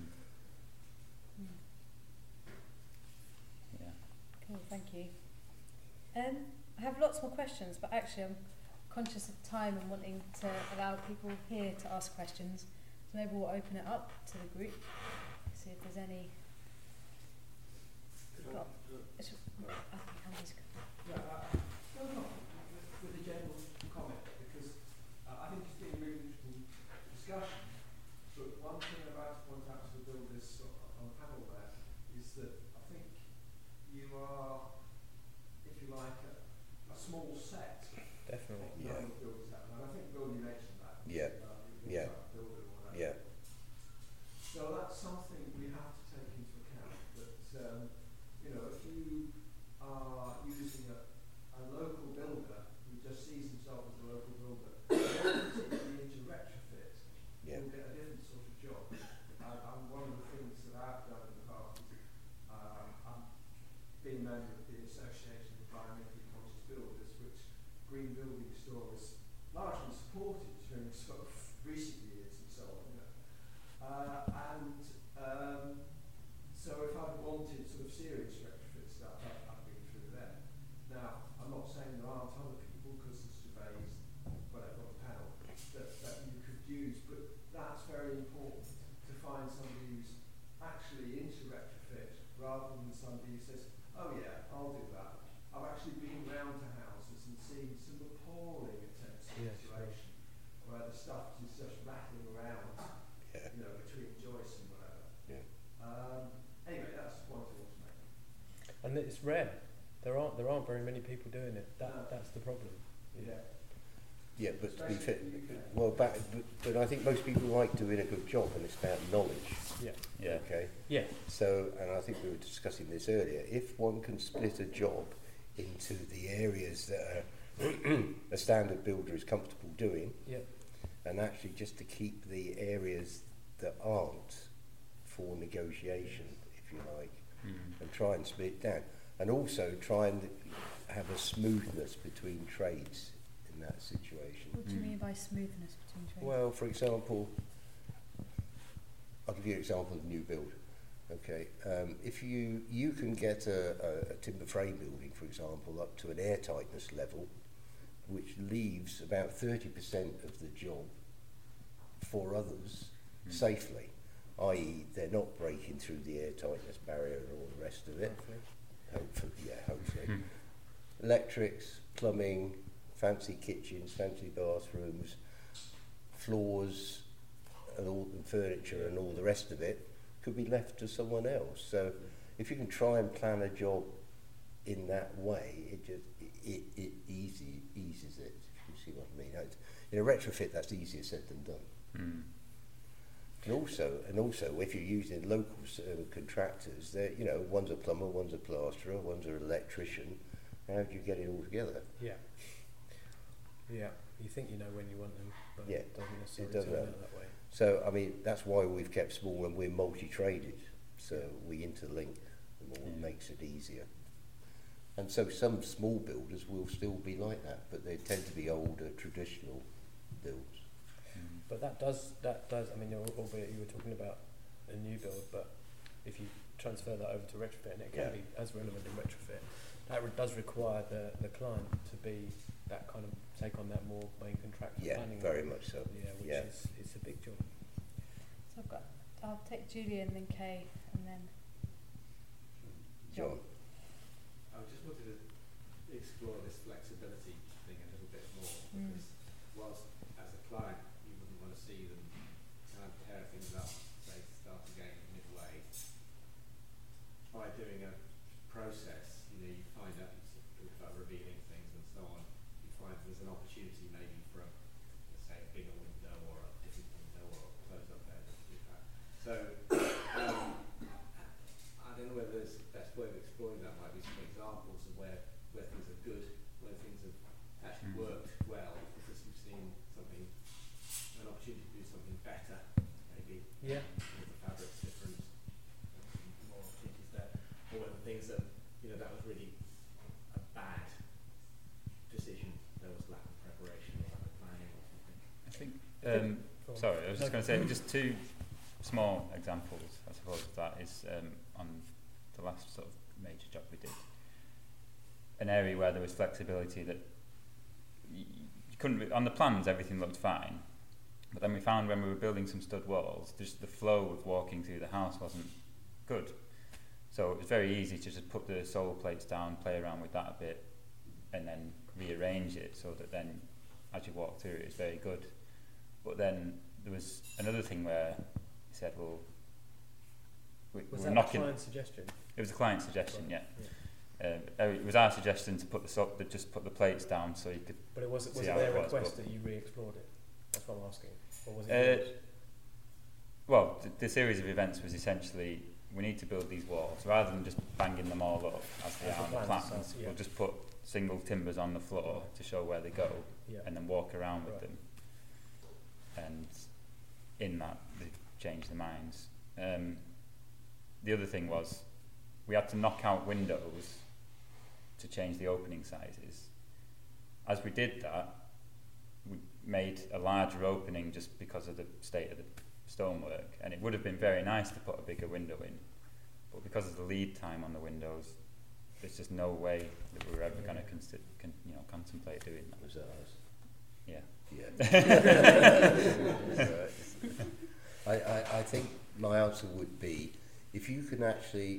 Yeah. Cool, thank you. Um, I have lots more questions, but actually I'm conscious of time and wanting to allow people here to ask questions. So maybe we'll open it up to the group, see if there's any. Got, it's, I think Andy's got. Yeah, uh, no, no, with, with the general comment, because uh, I think it's been a really interesting discussion. But one thing I'd like to point out to the builders on the panel there is that I think you are, if you like, a, a small set Definitely. of Yeah. number of builders out there. And I think Bill, you mentioned that. Yeah. Uh, you're Yeah. a builder or whatever. Yeah. So that's something we have to take into account. That um, you know, if you are using a, a local builder who just sees himself as a local builder, particularly into retrofit, Yeah. you'll get a different sort of job. And, and one of the things that I've done in the past is um, I've been a member of the Association of Environmentally Conscious Builders, which Green Building Store has largely supported during sort of recent years and so on. You know. Uh, and um, so if I'd wanted sort of serious retrofit stuff, I've, I've been through them. Now, I'm not saying there aren't other people, because the surveys, whatever, on the panel, that, that you could use, but that's very important to find somebody who's actually into retrofit rather than somebody who says, oh yeah, I'll do that. I've actually been round to houses and seen some appalling attempts at Yes, insulation where the stuff is just rattling around, Yeah. you know, between joists and whatever. Yeah. Um, anyway, that's the point I want to make. And it's rare. There aren't there aren't very many people doing it. That No. that's the problem. Yeah. Yeah, but to be Especially fair, in the U K. well, back, but, but I think most people like doing a good job, and it's about knowledge. Yeah. Yeah. Okay. Yeah. So, and I think we were discussing this earlier. If one can split a job into the areas that are a standard builder is comfortable doing, Yeah. and actually just to keep the areas that aren't for negotiation, if you like, Mm. and try and split it down, and also try and have a smoothness between trades in that situation. What do you Mm. mean by smoothness between trades? Well, for example, I'll give you an example of new build. Okay, um, if you you can get a, a, a timber frame building, for example, up to an airtightness level, which leaves about thirty percent of the job for others Mm. safely, that is, they're not breaking through the airtightness barrier and all the rest of it. Hopefully. Hopefully, yeah, hopefully. Mm. Electrics, plumbing, fancy kitchens, fancy bathrooms, floors, and all the furniture and all the rest of it could be left to someone else. So if you can try and plan a job in that way, it just it, it easy eases it. If you see what I mean? It, in a retrofit, that's easier said than done. Mm. And also, and also, if you're using local uh, contractors, they're, you know, one's a plumber, one's a plasterer, one's an electrician. How do you get it all together? Yeah. Yeah. You think you know when you want them, but Yeah, it doesn't necessarily it doesn't turn happen. out that way. So, I mean, that's why we've kept small and we're multi-traded. So we interlink them all, Yeah. makes it easier. And so some small builders will still be like that, but they tend to be older, traditional builds. Mm. But that does, that does, I mean, al- albeit you were talking about a new build, but if you transfer that over to retrofit, and it can Yeah. be as relevant in retrofit, that re- does require the, the client to be that kind of, take on that more main contractor Yeah, planning. very role. much so. Yeah, which Yeah. is, it's a big job. So I've got, I'll take Julie and then Kay and then John? I just wanted to explore this flexibility thing a little bit more, Mm. because whilst as a client you wouldn't want to see them kind of tear things up, say start again midway, by doing a process, you know, you find out, you talk about revealing things and so on, you find there's an opportunity maybe for a, let's say a bigger window or a different window or a close up there that you have. So um, I don't know whether there's the best way of exploring that might be some examples of where, where things are good, where things have actually Mm. worked well, because you've seen something, an opportunity to do something better, maybe, Yeah. with the fabric's different, and more opportunities there, or whether things that, you know, that was really a bad decision, there was lack of preparation or lack of planning or something. I think, um, Go on. sorry, I was just No. going to say, just two small examples, I suppose, of that is um, on the last sort of major job we did. An area where there was flexibility that y- you couldn't, re- on the plans everything looked fine, but then we found when we were building some stud walls, just the flow of walking through the house wasn't good. So it was very easy to just put the solar plates down, play around with that a bit, and then rearrange it so that then as you walk through it, it's very good. But then there was another thing where he said, well, we, Was we're that knocking. a client suggestion? It was a client suggestion, yeah. Yeah. Um, uh, it was our suggestion to put the so- that just put the plates down so you could. But it was, was See it how their it was, request but- that you re-explored it? That's what I'm asking. Or was it Uh, yours? Well, the, the series of events was essentially we need to build these walls rather than just banging them all up as they As are the on the plans, plans. so, yeah. We'll just put single timbers on the floor to show where they go, Yeah. and then walk around with Right. them. And in that, they changed their minds. Um, the other thing was we had to knock out windows to change the opening sizes. As we did that, we made a larger opening just because of the state of the stonework, and it would have been very nice to put a bigger window in, but because of the lead time on the windows, there's just no way that we were ever going to consider, con- you know, contemplate doing that. Was that us? Yeah. Yeah. I, I, I think my answer would be, if you can actually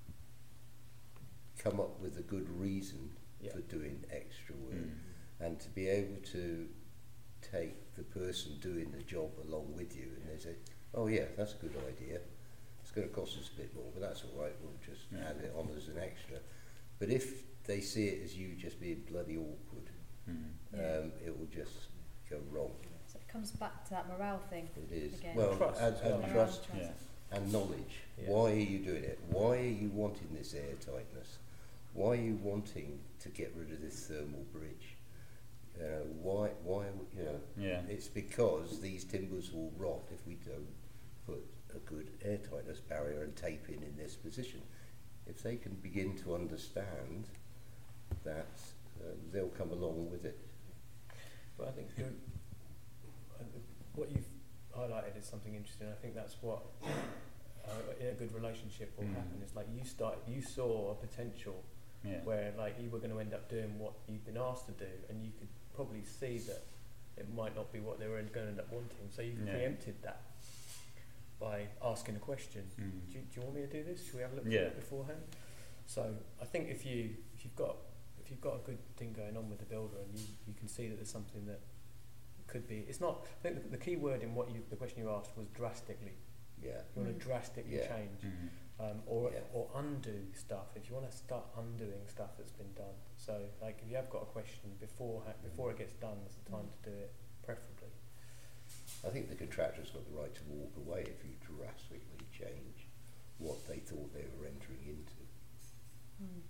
come up with a good reason Yeah. for doing extra work, Mm. and to be able to take the person doing the job along with you, and they say, oh yeah, that's a good idea, it's going to cost us a bit more, but that's all right, we'll just Yeah. add it on as an extra. But if they see it as you just being bloody awkward, Mm. Yeah. um, it will just go wrong. So it comes back to that morale thing. It is. Again. Well, Trust and, as and well. Morale trust and Yeah. and knowledge. Yeah. Why are you doing it? Why are you wanting this air tightness? Why are you wanting to get rid of this thermal bridge? Uh, why, why, you know, Yeah. it's because these timbers will rot if we don't put a good air tightness barrier and tape in in this position. If they can begin to understand that, uh, they'll come along with it. But I think you, uh, what you've highlighted is something interesting. I think that's what uh, in a good relationship will Mm. happen. It's like you start, you saw a potential Yeah. where like you were going to end up doing what you've been asked to do, and you could probably see that it might not be what they were going to end up wanting. So you Yeah. preempted that by asking a question. Mm. Do you, do you want me to do this? Should we have a look Yeah. at it beforehand? So I think if you if you've got if you've got a good thing going on with the builder, and you, you can see that there's something that could be, it's not. I think the, the key word in what you the question you asked was drastically. Yeah. You want Mm. to drastically Yeah. change, Mm. um, or Yeah. or undo stuff. If you want to start undoing stuff that's been done, so like if you have got a question before before it gets done, it's the time to do it preferably. I think the contractor's got the right to walk away if you drastically change what they thought they were entering into. Mm.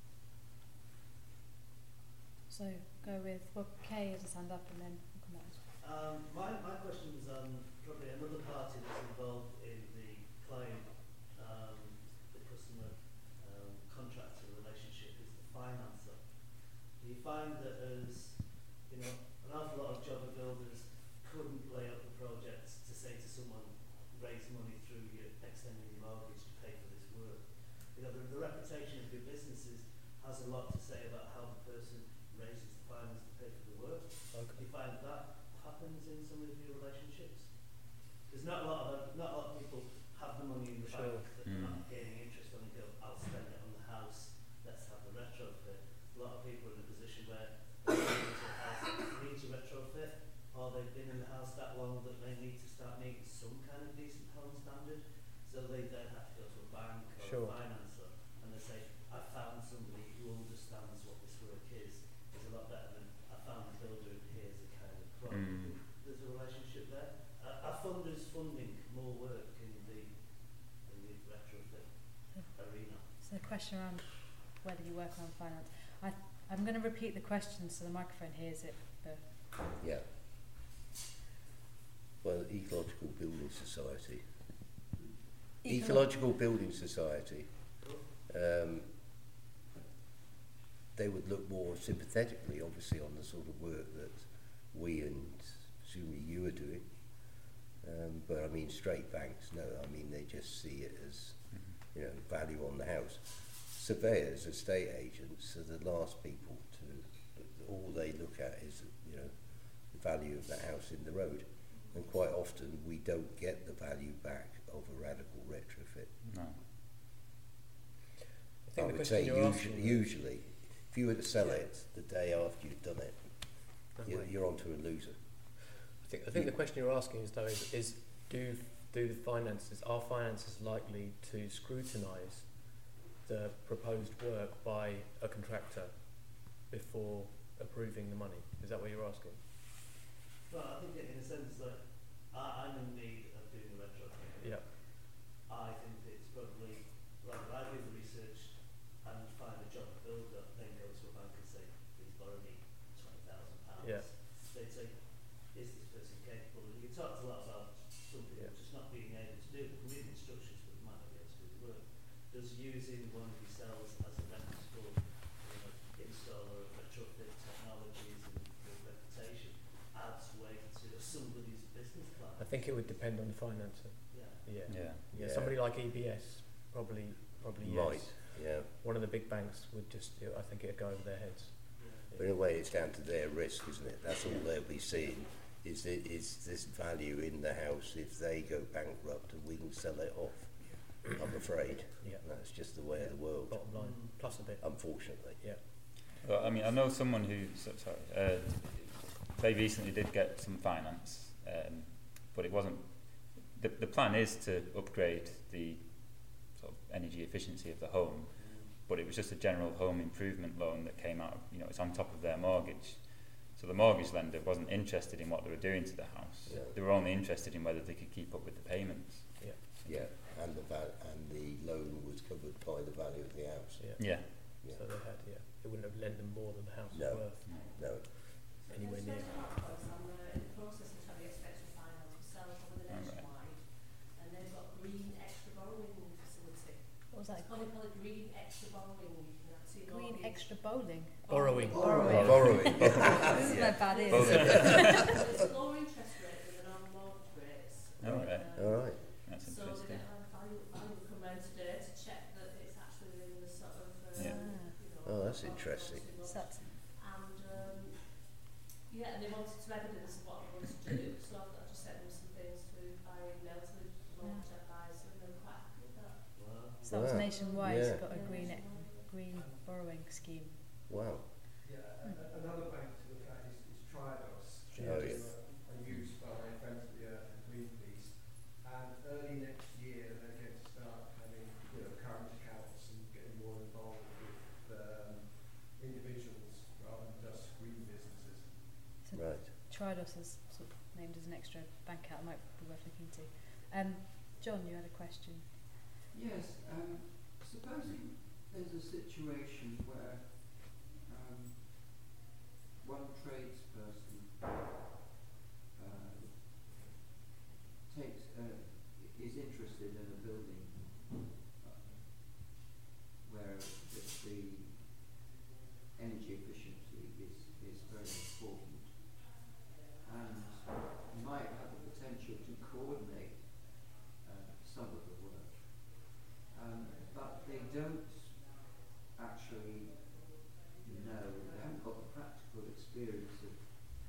So go with, well, Kay has his hand up and then we'll come back. Um, my, my question was on probably another party that's involved in the client, um, the customer um, contractor relationship is the financer. Do you find that as, you know, an awful lot of jobber builders couldn't lay up a project to say to someone, raise money through your extending your mortgage to pay for this work? You know, the, the reputation of your businesses has a lot to say about how the person raises the finance to pay for the work. Okay. Do you find that happens in some of your relationships? There's not a lot of not a lot of people have the money in the Sure. bank that they're not gaining interest on and go, I'll spend it on the house, let's have the retrofit. A lot of people are in a position where they need to house that needs a retrofit, or they've been in the house that long that they need to start meeting some kind of decent home standard, so they then have to go to a bank or Sure. a financer and they say, I found somebody who understands what this work is. It's a lot better than I found a builder who here's a kind of quote. Mm. There's a relationship there. Uh, are funders funding more work in the in the retrofit arena? So the question around whether you work on finance. I, I'm going to repeat the question so the microphone hears it. But Yeah. Well, Ecological Building Society. Ecolo- Ecological Building Society. Um, they would look more sympathetically, obviously, on the sort of work that we and presumably you are doing. Um, but I mean, straight banks, no. I mean, they just see it as, you know, value on the house. Surveyors, estate agents are the last people to, all they look at is, you know, the value of the house in the road. And quite often we don't get the value back of a radical retrofit. No. I I think the would question say you're usually, asking, usually, if you were to sell it the day after you've done it, No you're, way. you're onto a loser. I think I think the question you're asking is though is, is do do the finances are finances likely to scrutinise the proposed work by a contractor before approving the money? Is that what you're asking? Well, I think in a sense that I, I'm in need of doing a retrofit. Yeah. I think it's probably rather I do the research and find a job builder, then go to a bank and say, please borrow me twenty thousand pounds. Yeah. They'd say, is this person capable? And you talked a lot about some people Yeah. just not being able to do it. We read instructions, but they might not be able to do the work. Does using one of yourselves as a reputable, you know, installer of retrofit technologies and good reputation adds weight to somebody's business plan? I think it would depend on the financer. Yeah. Yeah. Yeah. Yeah. Yeah. Somebody like E B S probably probably Right, yes. yeah. One of the big banks would just I think it'd go over their heads. Yeah. But in a way, it's down to their risk, isn't it? That's all they'll be seeing. Is it is this value in the house if they go bankrupt and we can sell it off? I'm afraid. Yeah. That's just the way of the world, Bottom line, Mm. plus a bit. unfortunately. Yeah. Well, I mean, I know someone who, so, sorry, uh, they recently did get some finance, um, but it wasn't, the, the plan is to upgrade the sort of energy efficiency of the home, but it was just a general home improvement loan that came out, you know, it's on top of their mortgage. So the mortgage lender wasn't interested in what they were doing to the house. Yeah. They were only interested in whether they could keep up with the payments. Yeah, and the val- and the loan was covered by the value of the house. Yeah. Yeah. Yeah. So they had, yeah. It wouldn't have lent them more than the house No. was worth No. anywhere near. I'm uh, in the process of trying to get special finance for sell over the Oh, right. nationwide, and they've got green extra borrowing facility. what was that? It's called, called it green extra borrowing. You can actually Green mortgage- extra bowling. Borrowing. Borrowing. Borrowing. This is no bad is. Borrowing. So it's lower interest rate than the normal mortgage rates. Oh, right. Um, All right. That's So they're interesting. going to have value, value come round today to check that it's actually within the sort of, uh, Yeah. you know, Oh, that's what- interesting. what- So that's, And um, yeah, and they wanted some evidence of what they wanted to do, so I've, I've just sent them some things to by email to the mortgage advisor, and they're quite happy with that. Wow. so that was Wow. nationwide. Yeah. Got a Yeah, green nationwide. green borrowing scheme. Wow. Yeah, a- a- another bank to look at is, is Tridos. Oh, which yes. are, are used by Friends of the Earth and Greenpeace. And early next year, they're going to start having, you know, current accounts and getting more involved with um, individuals rather than just green businesses. So Right. Tridos Cyprus is sort of named as an extra bank account. Might be worth looking into. Um, John, you had a question. Yes, um, supposing there's a situation where um, one tradesperson uh, takes uh, is interested in a building uh, where the, the energy efficiency is, is very important, and might have the potential to coordinate uh, some of the work, um, but they don't actually know, they haven't got the practical experience of,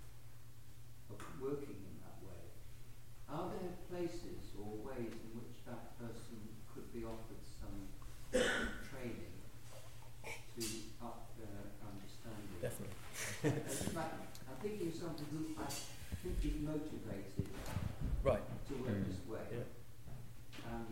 of working in that way. Are there places or ways in which that person could be offered some training to up their understanding? Definitely. In fact, I'm thinking of somebody who I think is motivated Right. to work Mm. this way. Yeah. And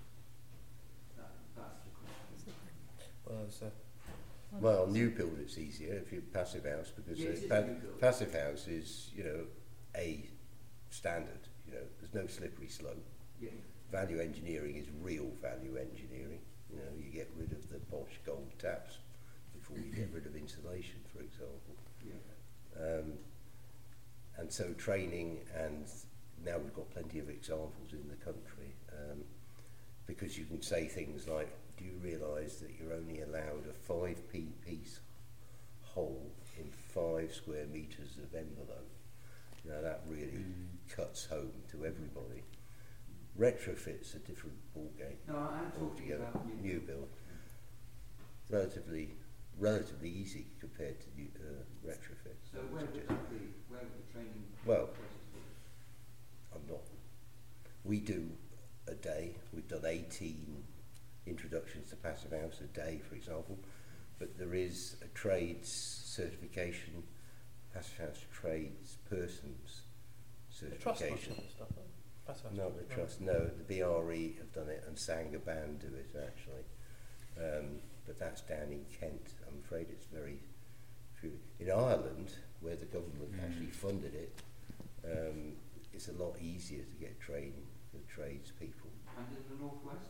that, that's the question. Well, there's a Well, new build it's easier if you're passive house because Yeah, uh, it is pa- new build. passive house is, you know, a standard. You know, there's no slippery slope. Yeah. Value engineering is real value engineering. You know, you get rid of the posh gold taps before you get rid of insulation, for example. Yeah. Um, and so training, and now we've got plenty of examples in the country, um, because you can say things like, do you realise that you're only allowed a five p piece hole in five square metres of envelope? Now that really Mm. cuts home to everybody. Retrofit's a different ballgame No, I'm talking altogether. about new, New build, relatively, relatively easy compared to new, uh, retrofit. So where would that be? Where would the training Well, process be? I'm not. We do a day. We've done eighteen introductions to passive house a day, for example. But there is a trades certification, passive house trades persons the trust must certification. do this stuff. Though. That's how Not the trust. No, the B R E have done it, and Sangaban do it actually. Um, but that's down in Kent. I'm afraid it's very few. In Ireland, where the government Mm. actually funded it, um, it's a lot easier to get training for tradespeople. And in the northwest?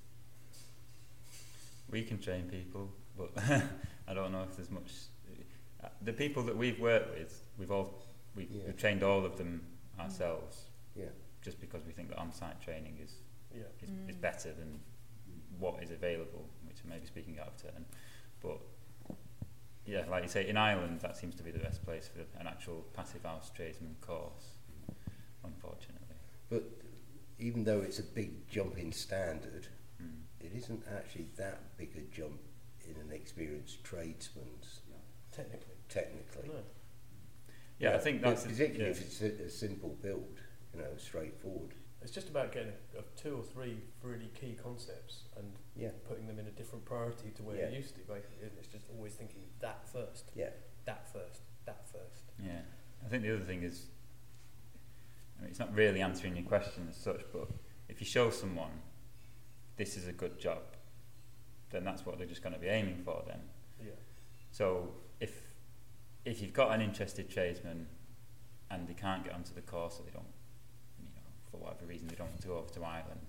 We can train people, but I don't know if there's much. Uh, the people that we've worked with, we've all we've, Yeah. we've trained all of them ourselves, Yeah. just because we think that on-site training is Yeah. is, Mm. is better than what is available, which I may be speaking out of turn. But yeah, like you say, in Ireland, that seems to be the best place for an actual passive house tradesman course, unfortunately. But even though it's a big jump in standard, Mm. it isn't actually that big a jump in an experienced tradesman's, Technically. technically. No. Yeah, I think that's particularly yeah. if it's a, a simple build, you know, straightforward. It's just about getting a, a two or three really key concepts and Yeah, putting them in a different priority to where Yeah. you used to. Basically, it's just always thinking that first, yeah. that first, that first. Yeah, I think the other thing is, I mean, it's not really answering your question as such, but if you show someone this is a good job, then that's what they're just going to be aiming for then. Yeah. So if if you've got an interested tradesman and they can't get onto the course, or they don't, you know, for whatever reason they don't want to go over to Ireland,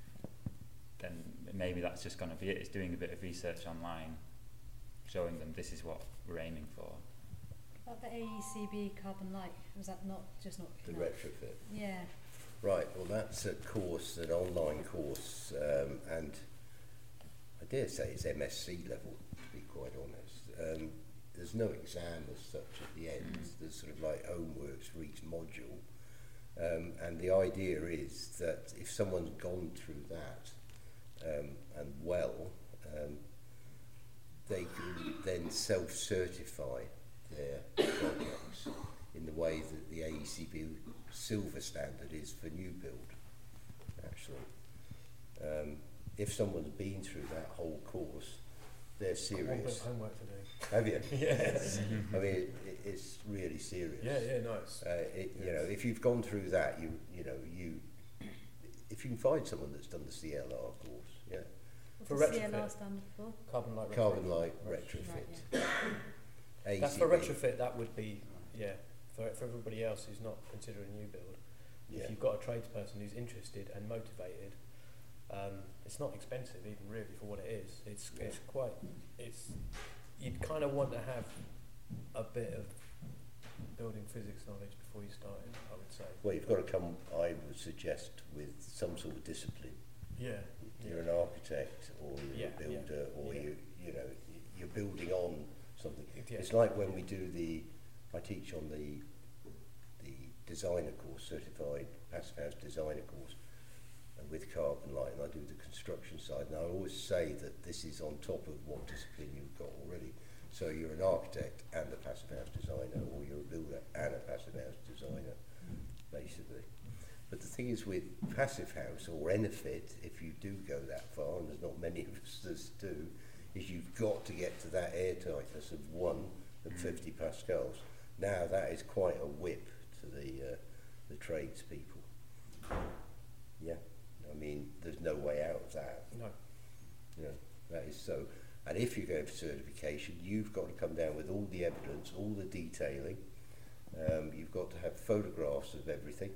then maybe that's just going to be it. It's doing a bit of research online, showing them this is what we're aiming for. About the A E C B Carbon Light, was that not just not The enough? retrofit. Yeah. Right, well that's a course, an online course, um, and I dare say it's M S C level, to be quite honest. Um, there's no exam as such at the end. Mm. There's sort of like homeworks for each module. Um, and the idea is that if someone's gone through that um, and well, um, they can then self-certify their projects in the way that the A E C B silver standard is for new build, actually. Um, if someone's been through that whole course, they're Got one bit of serious. homework to do. Have you? Yes. I mean, it, it, it's really serious. Yeah, yeah, nice. Uh, it, you know, if you've gone through that, you you know, you if you can find someone that's done the C L R course, yeah, What's For the C L R retrofit. stand for? Carbon light. carbon retrofit. light Right, retrofit. yeah. A C B. That's for retrofit. That would be yeah for for everybody else who's not considering new build, Yeah. if you've got a tradesperson who's interested and motivated, um, it's not expensive even really for what it is. It's Yeah. it's quite it's you'd kind of want to have a bit of building physics knowledge before you start it, I would say. Well, you've got to come, I would suggest, with some sort of discipline. Yeah. You're an architect, or you're Yeah, a yeah, builder, or yeah. you you know y- you're building on something. Yeah. It's like when we do the, I teach on the the designer course, certified passive house designer course, and with Carbon Light, and I do the construction side, and I always say that this is on top of what discipline you've got already. So you're an architect and a passive house designer, or you're a builder and a passive house designer, basically. But the thing is with passive house or Enefit, if you do go that far, and there's not many of us that do, is you've got to get to that airtightness of one at fifty pascals. Now that is quite a whip to the uh, the tradespeople. Yeah, I mean, there's no way out of that. No. You know, that is so. And if you're going for certification, you've got to come down with all the evidence, all the detailing. Um, you've got to have photographs of everything.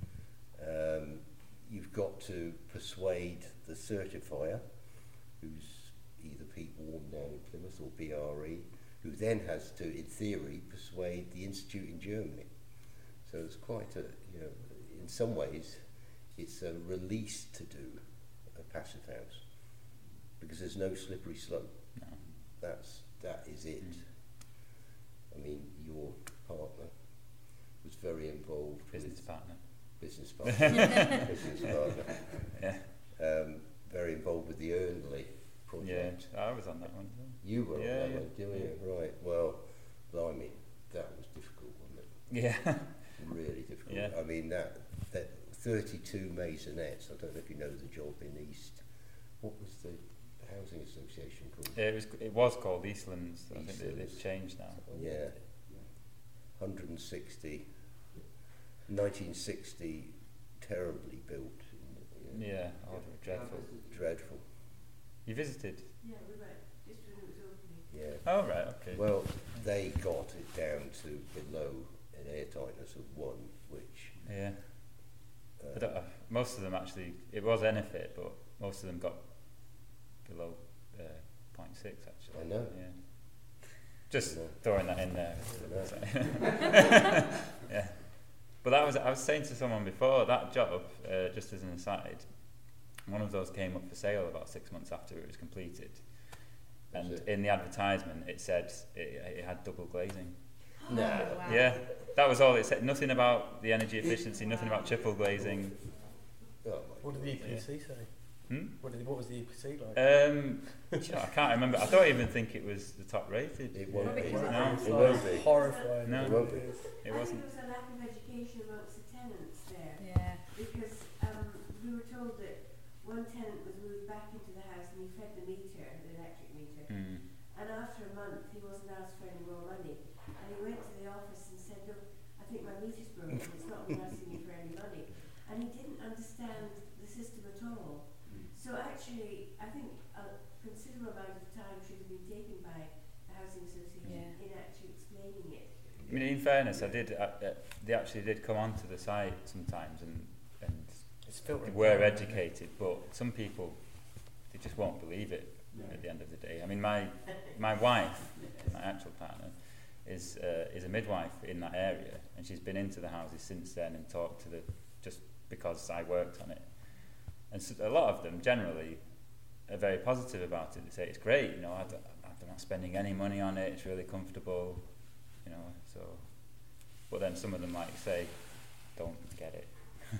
Um, you've got to persuade the certifier, who's either Pete Warren down in Plymouth or B R E, who then has to, in theory, persuade the institute in Germany. So it's quite a, you know, in some ways, it's a release to do a passive house, because there's no slippery slope. No. That's that is it. Mm. I mean, your partner was very involved Business with partner. business partner, business partner, Yeah. um, very involved with the Ernley project. Yeah. I was on that one. as well. You were Yeah, on that yeah, one, didn't you? Right. Well, blimey, that was difficult, wasn't it? Yeah. Really difficult. Yeah. I mean, that that thirty-two maisonettes. I don't know if you know the job in East. What was the housing association called? Yeah, it was it was called Eastlands. I think it, Eastlands. it's changed now. Yeah. one hundred sixty, nineteen sixty, terribly built. You know, Yeah, oh, dreadful. Dreadful. You visited? Yeah, we went just when it was opening. Yeah. Oh right, okay. Well, they got it down to below an airtightness of one, which Yeah. I uh, don't, uh, most of them actually, it was Enefit, but most of them got below uh, zero point six actually. I know. Yeah. Just I know. throwing that in there. I know. So- yeah. But that was, I was saying to someone before, that job, uh, just as an aside, one of those came up for sale about six months after it was completed. Was And it? in the advertisement it said it, it had double glazing. No. Wow. Yeah, that was all it said. Nothing about the energy efficiency, nothing about triple glazing. Oh my What did the E God. P C say? Hmm? What did what was the E P C like? Um, do you know, I can't remember. I don't even think it was the top rated. It won't Probably be. because No. It won't be. Horrifying. No. It won't be. It I wasn't. think there was a lack of education amongst the tenants there, Yeah. because um, we were told that one tenant was moved back into the house and he fed the meter, the electric meter, Mm. and after a month he wasn't asked for any more money, and he went to the office and said, look, I think my meter's broken, it's not been asking me for any money, and he didn't understand the system at all. So actually, I think a considerable amount of time should have been taken by the housing association Yeah. in actually explaining it. I mean, in fairness, I did. Uh, uh, they actually did come onto the site sometimes, and and It's they filtering. were down, educated, but some people they just won't believe it at the end of the day. I mean, my my wife, my actual partner, is uh, is a midwife in that area, and she's been into the houses since then and talked to the just because I worked on it. And so a lot of them generally are very positive about it. They say it's great, you know, I don't, I'm not spending any money on it. It's really comfortable, you know. So, but then some of them, like you say, don't get it.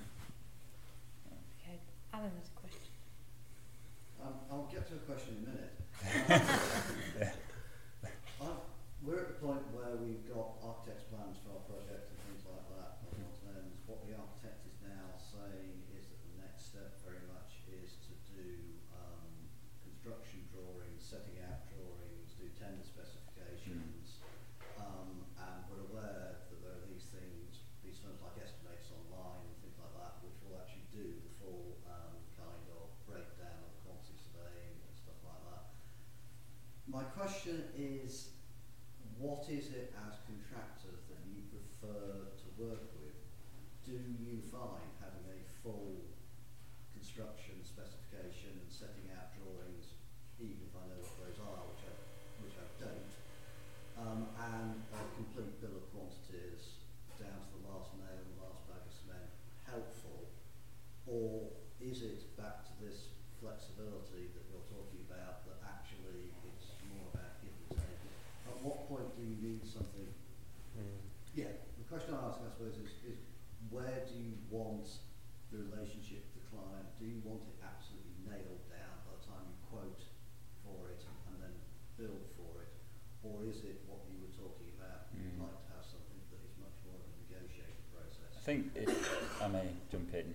Okay. Alan has a question. Um, I'll get to a question in a minute. Yeah. Um, I've, we're at the point where we've got architect's plans for our project and things like that. I want to know what the architect is now saying is that the next step very much is to do um, construction drawings, setting out drawings, do tender specifications, um, and we're aware that there are these things, these firms like Estimates Online and things like that, which will actually do the full um, kind of breakdown of quantity surveying and stuff like that. My question is, what is it as contractors that you prefer to work with? Do you find having a full construction specification and setting out drawings, even if I know what those are, which I, which I don't, um, and a complete bill of quantities down to the last nail and the last bag of cement helpful, or is it back to this flexibility that you're talking about, that actually it's more about give and take? At what point do you need something? Mm. Yeah, the question I ask, I suppose, is, is where do you want the relationship with the client? Do you want it absolutely nailed down by the time you quote for it and, and then bill for it? Or is it what you were talking about, Mm. you'd like to have something that is much more of a negotiated process? I think if I may jump in,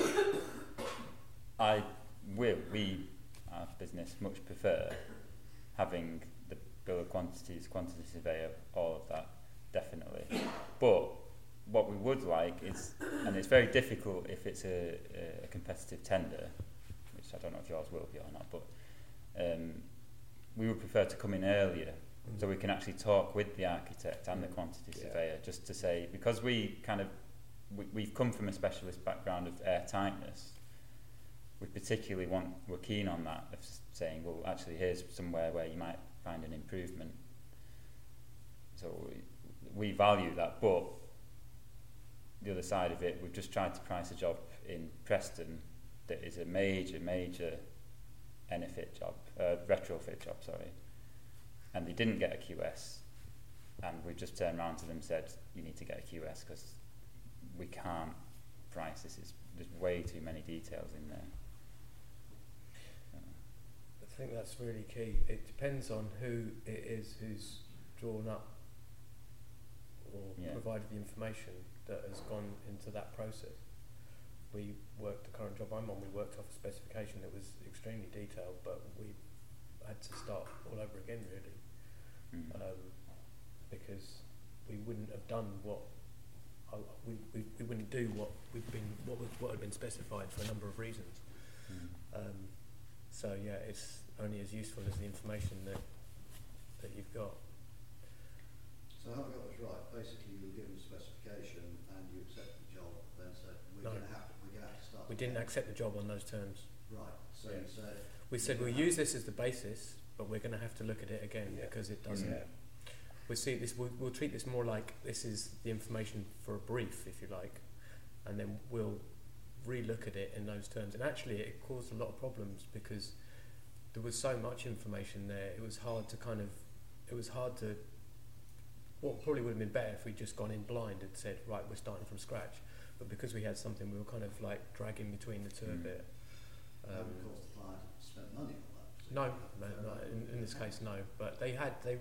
I will, we, our business, much prefer having the bill of quantities, quantity surveyor, all of that, definitely. But what we would like is, and it's very difficult if it's a, a competitive tender, which I don't know if yours will be or not, but um, we would prefer to come in earlier mm. so we can actually talk with the architect and the quantity yeah. surveyor, just to say, because we kind of, we, we've come from a specialist background of air tightness, we particularly want, we're keen on that, of saying, well, actually here's somewhere where you might find an improvement. So we, we value that, but the other side of it, we've just tried to price a job in Preston that is a major, major N F I T job, uh, retrofit job, sorry, and they didn't get a Q S, and we've just turned around to them and said, you need to get a Q S because we can't price this, is, there's way too many details in there. I think that's really key. It depends on who it is who's drawn up or yeah. provided the information that has gone into that process. We worked, the current job I'm on, we worked off a specification that was extremely detailed, but we had to start all over again really, mm. um, because we wouldn't have done what, uh, we, we, we wouldn't do what we've been, what, was, what had been specified for a number of reasons. Mm. Um, so yeah, it's only as useful as the information that, that you've got. So I haven't got this right. Basically, you were given a specification and you accepted the job, then said we're No. going to have to, we're going to have to start. We didn't accept the job on those terms. Right. So Yeah. you said We said we'll use this as the basis, but we're going to have to look at it again Yeah. because it doesn't. Yeah. We see this. We'll, we'll treat this more like this is the information for a brief, if you like, and then we'll re-look at it in those terms. And actually, it caused a lot of problems because there was so much information there. It was hard to kind of. It was hard to. What probably would have been better if we'd just gone in blind and said, right, we're starting from scratch. But because we had something, we were kind of like dragging between the two Mm. a bit. that Um, would cause the client to spend money on that. No, no, no. In, in this case, no. But they had they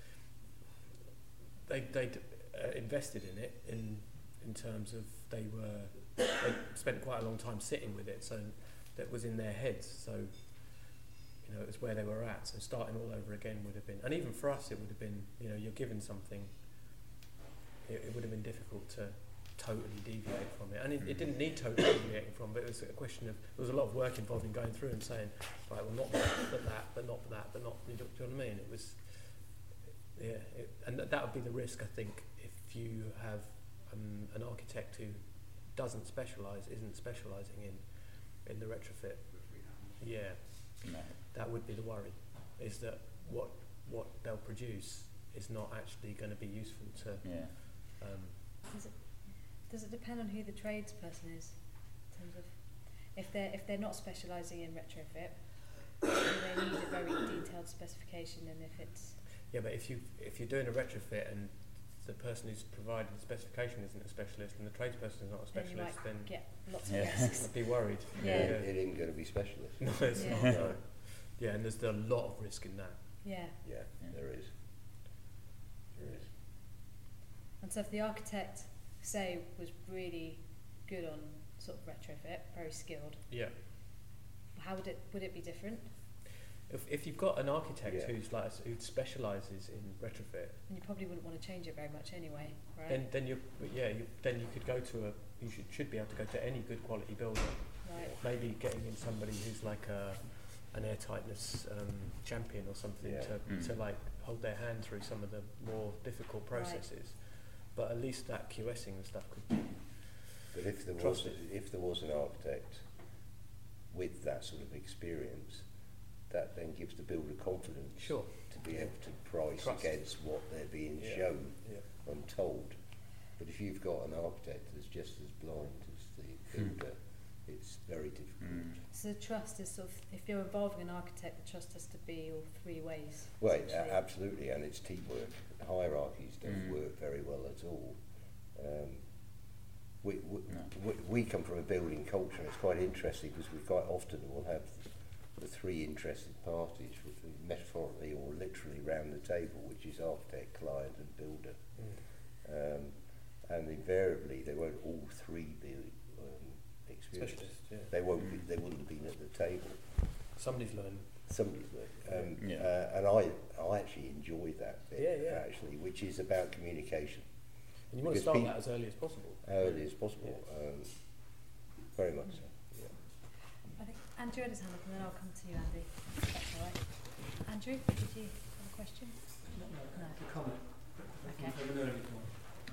they they uh, invested in it in in terms of they were they spent quite a long time sitting with it, so that was in their heads. So you know, it was where they were at. So starting all over again would have been, and even for us, it would have been. You know, you're given something. It, it would have been difficult to totally deviate from it, and it, it didn't need totally deviating from. But it was a question of there was a lot of work involved in going through and saying, right, well, not that, but that, but not that, but not. Do you know what I mean? It was, yeah, it, and th- that would be the risk, I think, if you have um, an architect who doesn't specialise, isn't specialising in in the retrofit. Yeah, No. that would be the worry. Is that what what they'll produce is not actually going to be useful to. Yeah. Um, Does it, does it depend on who the tradesperson is, in terms of if they're if they're not specialising in retrofit, do they need a very detailed specification? And if it's yeah, but if you if you're doing a retrofit and the person who's provided the specification isn't a specialist and the tradesperson is not a then you might specialist, then get lots Yeah. of risks. I'd be worried. Yeah. It, it ain't going to be specialist. No, it's Yeah. not. No. Yeah, and there's a lot of risk in that. Yeah. Yeah, Yeah. there is. There is. And so if the architect, say, was really good on sort of retrofit, very skilled, Yeah. how would it would it be different? If if you've got an architect Yeah. who's like who specialises in retrofit, And you probably wouldn't want to change it very much anyway, right? then then you yeah you, then you could go to a you should should be able to go to any good quality builder. right. Maybe getting in somebody who's like a an airtightness um, champion or something Yeah. to, Mm. to like hold their hand through some of the more difficult processes. But at least that QSing and stuff could be But if there was trusted. if there was an architect with that sort of experience, that then gives the builder confidence Sure. to be able to price Trust. against what they're being Yeah. shown Yeah. and told. But if you've got an architect that's just as blind as the Hmm. builder, it's very difficult. Mm. So the trust is sort of, if you're involving an architect, the trust has to be all three ways. Well, essentially. a- absolutely, and it's teamwork. Hierarchies don't Mm. work very well at all. Um, we, we, No. we, we come from a building culture, and it's quite interesting because we quite often will have the three interested parties, metaphorically or literally, round the table, which is architect, client, and builder. Mm. Um, and invariably, they won't all three be um, experienced. Specialist, yeah. They won't. Be, Mm. they wouldn't have been at the table. Somebody's learning. Somebody, um, Yeah. uh, and I, I actually enjoy that bit, Yeah, yeah. actually, which is about communication, And you want to Because start pe- that as early as possible. early as possible. Um, very much so. Yeah. I think Andrew had his hand up, and then I'll come to you, Andy. If that's all right. Andrew, did you have a question? No, no, No. a comment. Okay. From an early point.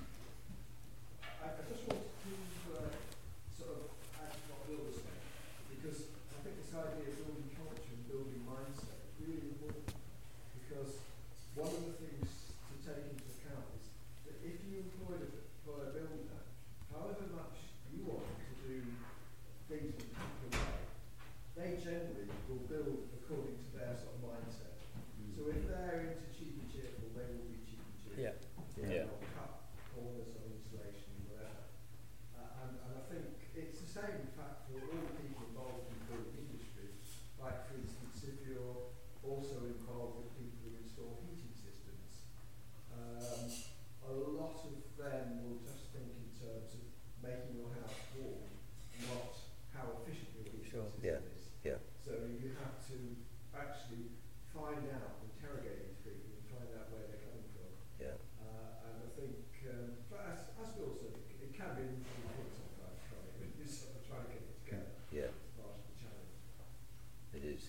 I, I just wanted to uh, sort of add to what Bill was saying, because I think this idea of building culture and building mindset is really important, because one of the things to take into account is that if you employ a, employ a builder, however much you want to do things in a particular way, they generally will build according to their sort of mindset. So if they're into cheap and cheerful, they will be cheap and cheerful. Yeah. Yeah. They'll cut corners on insulation, whatever. Uh, and, and I think it's the same fact for all people involved in the building industry. Like, for instance, if you're also involved with people who install heating systems, um, a lot of them will just think in terms of making your house warm, not how efficient your heating Sure. system Yeah. is. Yeah. So you have to actually find out, interrogate these people and find out where they're coming from. Yeah. Uh, and I think, um, but as, as Bill said, it, it can be an interesting thing sometimes, trying to, you sort of trying to get it together. Yeah. It's part of the challenge. It is.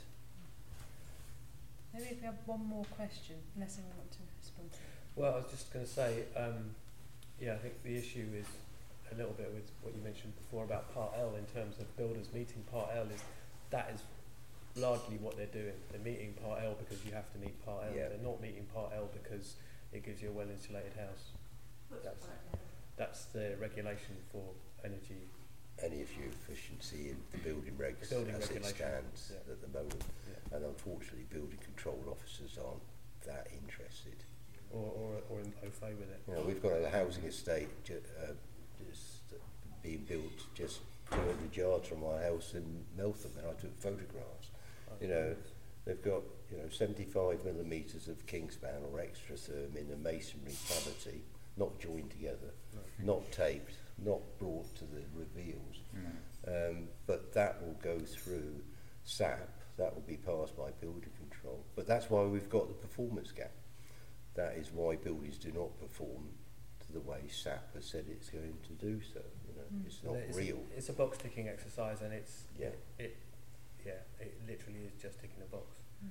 Maybe if we have one more question, unless anyone wants to respond to it. Well, I was just going to say, um, yeah, I think the issue is a little bit with what you mentioned before about Part L in terms of builders meeting Part L is that is largely what they're doing. They're meeting Part L because you have to meet Part L. Yeah. They're not meeting Part L because it gives you a well-insulated house. What's That's- part L? That's the regulation for energy. Energy efficiency in the building regs Building as it regulation, stands yeah. at the moment. Yeah. And unfortunately, building control officers aren't that interested. Or, or, or in au fait with it. You know, we've got a housing estate ju- uh, just being built just two hundred yards from my house in Meltham, and I took photographs. You know, they've got, you know, seventy-five millimetres of Kingspan or extra therm in a masonry cavity, not joined together, No. not taped, not brought to the reveals. Mm. Um, but that will go through S A P, that will be passed by building control. But that's why we've got the performance gap. That is why buildings do not perform to the way S A P has said it's going to do so. You know, Mm. it's not it's real. A, it's a box ticking exercise, and it's Yeah. it yeah it literally is just ticking a box.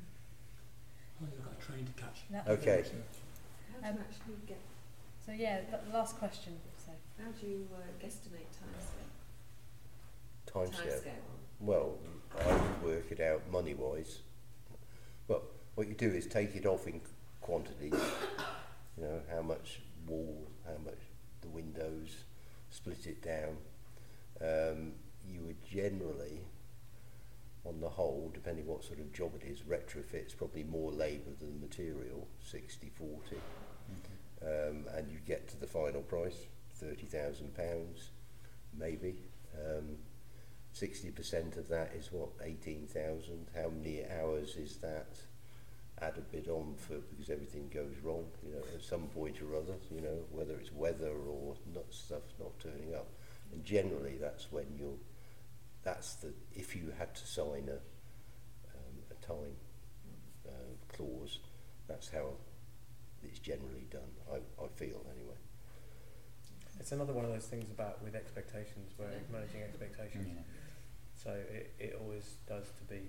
I think I've got a train to catch. That- Okay. How Um, do you actually get, So yeah, the last question. So how do you uh, guesstimate timescale? Timescale. Timescale. Well, I would work it out money-wise. Well, what you do is take it off in quantities. You know, how much wall, how much the windows, split it down. Um, you would generally, on the whole, depending what sort of job it is, retrofit's probably more labour than material, sixty forty. Um, and you get to the final price, thirty thousand pounds, maybe. Um, sixty percent of that is what, eighteen thousand. How many hours is that? Add a bit on for, because everything goes wrong, you know, at some point or other, you know, whether it's weather or not, stuff not turning up. And generally that's when you'll, that's the, if you had to sign a, um, a time uh, clause, that's how it's generally done, I, I feel anyway. It's another one of those things about with expectations, where Yeah. managing expectations. Yeah. So it, it always does to be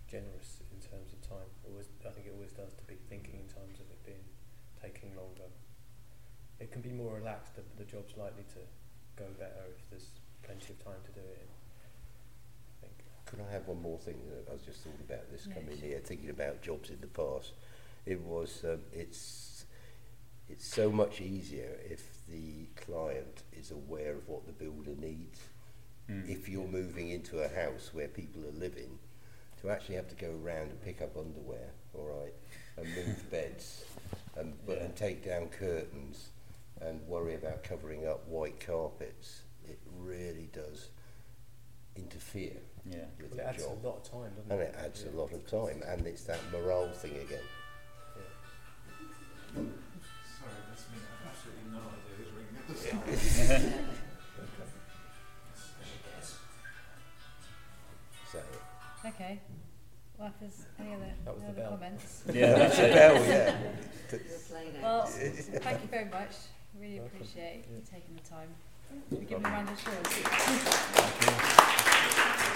generous in terms of time. Always, I think it always does to be thinking in terms of it being taking longer. It can be more relaxed, but the job's likely to go better if there's plenty of time to do it in. I think. Could I have one more thing that I was just thought about this Yeah, coming sure. here, thinking about jobs in the past. It was, um, it's, it's so much easier if the client is aware of what the builder needs. Mm. If you're moving into a house where people are living, to actually have to go around and pick up underwear, all right, and move beds, and, but, Yeah. and take down curtains, and worry about covering up white carpets, it really does interfere Yeah. with Well, the it adds job. a lot of time, doesn't And it? it adds Yeah. a lot of time, and it's that morale thing again. Yeah. Sorry, that's me. I have absolutely no idea who's ringing at the start. So, Okay. Well, if there's any other, That was any the other bell. comments. Yeah, that's that's a it. bell, yeah. You're playing out. Well, thank you very much. Really Welcome. appreciate Yeah. you taking the time. Should we give them a round of applause? Thank you.